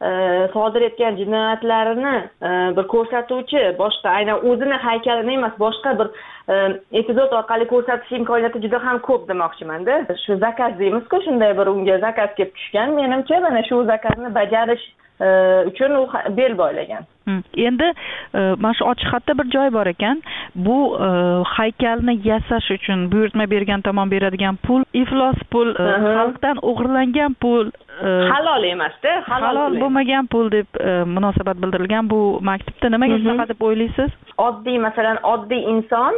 sodir etgan jinoyatlarini bir ko'rsatuvchi, boshqa aynan o'zini haykalini emas, boshqa bir epizod orqali ko'rsatish imkoniyati juda ham ko'p demoqchiman-da. Shu zakaz deymiz-ku, shunday bir unga zakaz kelib tushgan. Menimcha, mana shu zakazni bajarish uchun u bel boylagan. Endi mana shu ochiq xatda bir joy bor ekan. Bu haykalni yasash uchun buyurtma bergan tomon beradigan pul, iflos pul, xalqdan o'g'irlangan pul, halol emas-da, halol bo'lmagan pul deb munosabat bildirilgan. Bu maktubda nimaga shunaqa deb o'ylaysiz? Oddiy, masalan, oddiy inson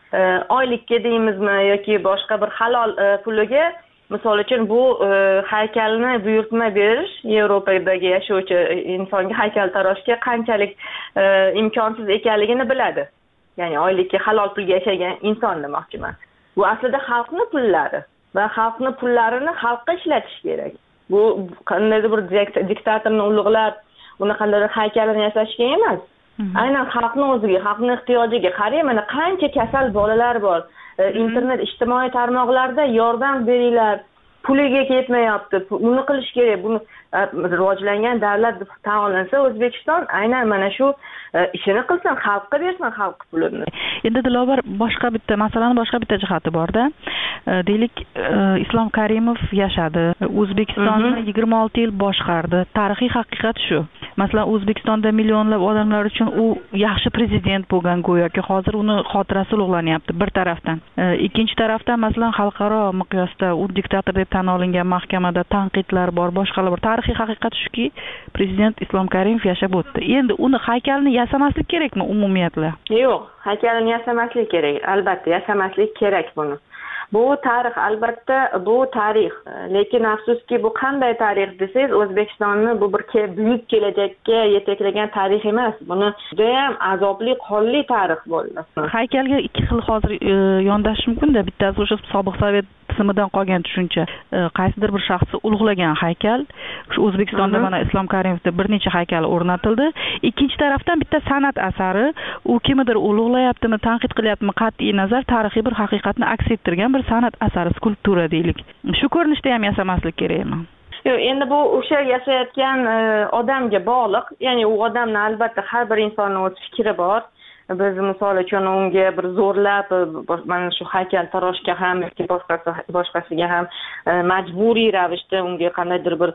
oylikka deymizmi yoki boshqa bir halol puliga, misol uchun bu haykalni buyurtma berish Yevropadagi yashovchi insonga haykal tarashga qanchalik imkonsiz ekanligini biladi. Ya'ni oylikka halol pulga yashagan inson demoqchiman. Bu aslida xalqni pullari va xalqni pullarini xalqqa ishlatish kerak. Bu qandaydir bir diktatorni ulug'lab, uni qandaydir haykalini yasashga emas. Aynan xalqni o'ziga, xalqning ehtiyojiga. Qarang, mana qancha kasal bolalar bor. Internet, ijtimoiy tarmoqlarda yordam beringlar, puliga ketmayapti, buni qilish kerak. Buni rivojlangan davlat deb tan olinsa, O'zbekiston aynan mana shu ishini qilsin, xalqqa bersin xalq pulini. Endi Dilobar, boshqa bitta masalani boshqa bitta jihati bor-da. Deylik, Islom Karimov yashadi, O'zbekistonni 26 yil boshqardi. Tarixiy haqiqat shu. Masalan, O'zbekistonda millionlab odamlar uchun u yaxshi prezident bo'lgan, go'yoki hozir uni xotirasi ulug'lanyapti bir tarafdan. Ikkinchi tarafdan, masalan, xalqaro miqyosda u diktator deb tan olingan mahkamada tanqidlar bor, boshqalar bor. Tarixiy haqiqat shuki, prezident Islom Karimov yashab o'tdi. Endi uni haykalini yasamaslik kerakmi umumiyatla? Yo'q, haykalini yasamaslik kerak. Albatta, yasamaslik kerak buni. Bu tarix, albatta bu tarix. Lekin afsuski, bu qanday tarix desangiz, O'zbekistonni bu bir buyuk kelajakka yetaklagan tarix emas. Buni juda ham azobli, qonli tarix bo'ldi. Haykalga ikki xil hozir yondashish mumkin-da. Bittasi o'sha sobiq Sovet tizimidan qolgan tushuncha. Qaysidir bir shaxsni ulug'lagan haykal. Shu O'zbekistonda mana Islom Karimovda bir necha haykal o'rnatildi. Ikkinchi tarafdan bitta san'at asari, u kimnidir ulug'layaptimi, tanqid qilyaptimi, qat'iy nazar tarixiy bir haqiqatni aks ettirgan bir san'at asari, skulptura deylik. Shu ko'rinishda ham yasamaslik kerakmi? Yo'q, endi bu o'sha yashayotgan odamga bog'liq. Ya'ni u odamning albatta har bir insonning o'z fikri bor. Biz misol uchun unga bir zo'rlab mana shu haykal tarashga ham yoki boshqasiga ham majburiy ravishda unga qandaydir bir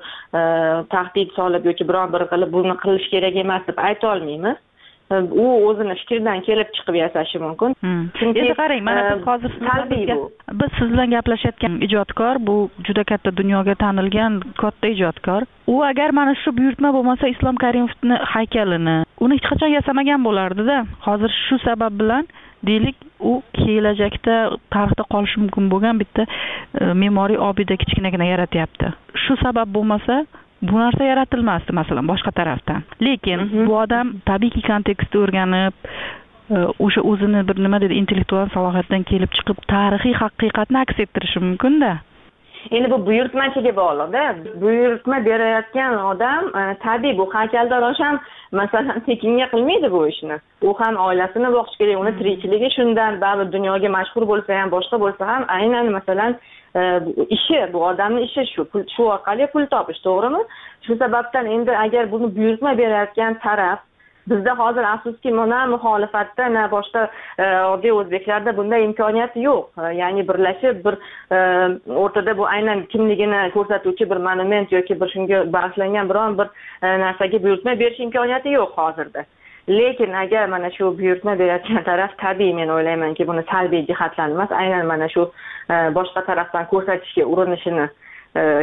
tahdid solib yoki biron bir qilib buni qilish kerak emas deb ayta olmaymiz. U o'zini fikridan kelib chiqib yasashi mumkin. Endi qarang, mana biz hozir siz bilan gaplashayotgan ijodkor, bu juda katta dunyoga tanilgan katta ijodkor. U agar mana shu buyurtma bo'lmasa, Islom Karimovning haykalini uni hech qachon yasamagan bo'lardi-da. Hozir shu sabab bilan deylik, u kelajakda tarixda qolishi mumkin bo'lgan bitta me'moriy obida kichkinagina yaratyapti. Shu sabab bo'lmasa, bu narsa yaratilmasdi, masalan, boshqa tarafdan. Lekin bu odam tabiiyki kontekstni o'rganib, o'sha o'zini bir nima dedi, intellektual salohiyatdan kelib chiqib, tarixiy haqiqatni aks ettirishi mumkin-da. Endi bu buyurtmachiga bog'liq-da. Buyurtma berayotgan odam tabiiy bu haykaltarosh ham masalan tekinga qilmaydi bu ishni. U ham oilasini boqish kerak, uni tirikchiligi shundan, baribir dunyoga mashhur bo'lsa ham, boshqa bo'lsa ham, aynan masalan ishi, bu odamning ishi shu orqali pul topish, to'g'rimi? Shu sababdan endi agar buni buyurtma berayotgan taraf, bizda hozir afsuski na muxolifatda, na boshqa oddiy o'zbeklarda bunday imkoniyat yo'q. Ya'ni birlashib bir o'rtada bu aynan kimligini ko'rsatuvchi bir monument yoki bir shunga bag'ishlangan biron bir narsaga buyurtma berish imkoniyati yo'q hozirda. Lekin agar mana shu buyurtma berayotgan taraf tabiiy, men o'ylaymanki, buni salbiy jihatlarni emas, aynan mana shu boshqa tarafdan ko'rsatishga urinishini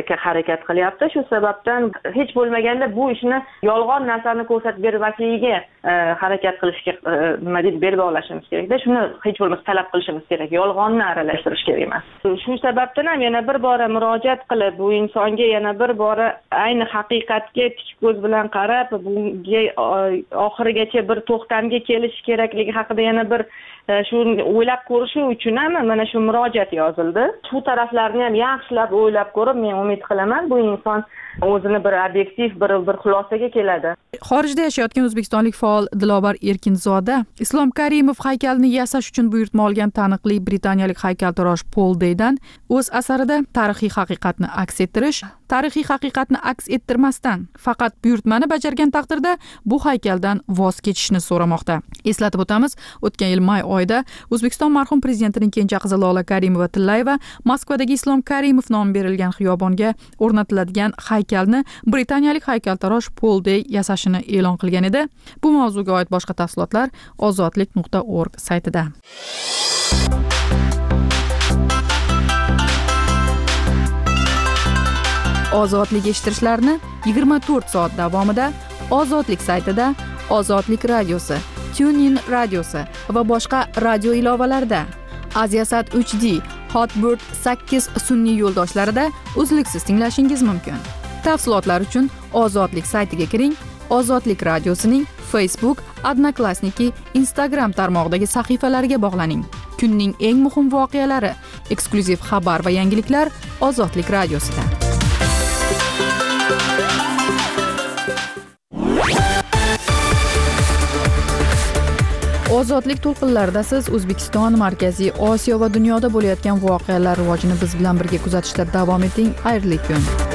harakat qilyapti. Shu sababdan hech bo'lmaganda bu ishni yolg'on narsani ko'rsatib bermasligiga harakat qilishga nima deydi bel bog'lashimiz kerakda, shuni hech bo'lmasa talab qilishimiz kerak, yolg'onni aralashtirish kerak emas. Shu sababdan ham yana bir bora murojaat qilib, bu insonga yana bir bora ayni haqiqatga tik ko'z bilan qarab, bunga oxirigacha bir to'xtamga kelish kerakligi haqida yana bir shuni o'ylab ko'rishi uchun ham mana shu murojaat yozildi. Shu taraflarni ham yaxshilab o'ylab ko'rib, men umid qilaman bu inson o'zini bir obyektiv bir xulosaga keladi. Xorijda yashayotgan o'zbekistonlik faol Dilobar Erkinzoda Islom Karimov haykalini yasash uchun buyurtma olgan taniqli britaniyalik haykaltarosh Paul Deydan o'z asarida tarixiy haqiqatni aks ettirish, tarixiy haqiqatni aks ettirmasdan faqat buyurtmani bajargan taqdirda bu haykaldan voz kechishni so'ramoqda. Eslatib o'tamiz, o'tgan yil may oyida O'zbekiston marhum prezidentining kenja qizi Lola Karimova-Tillayeva Moskvadagi Islom Karimov nomi berilgan xiyobonga o'rnatiladigan haykalni britaniyalik haykaltarosh Paul Dey yasashini e'lon qilgan edi. Bu mavzuga oid boshqa tafsilotlar ozodlik.org saytida. Ozodlik eshittirishlarni 24 soat davomida Ozodlik saytida, Ozodlik radiosi, TuneIn radiosi va boshqa radio ilovalarida, Aziasat 3D, Hotbird 8 sun'iy yo'ldoshlarida uzluksiz tinglashingiz mumkin. Tafsilotlar uchun Ozodlik saytiga kiring. Ozodlik radiosining Facebook, Odnoklassniki, Instagram tarmog'idagi sahifalariga bog'laning. Kunning eng muhim voqealari, eksklyuziv xabar va yangiliklar Ozodlik radiosida. Ozodlik to'lqinlarida siz O'zbekiston, Markaziy Osiyo va dunyoda bo'layotgan voqealar rivojini biz bilan birga kuzatishda davom eting. Xayrli kun.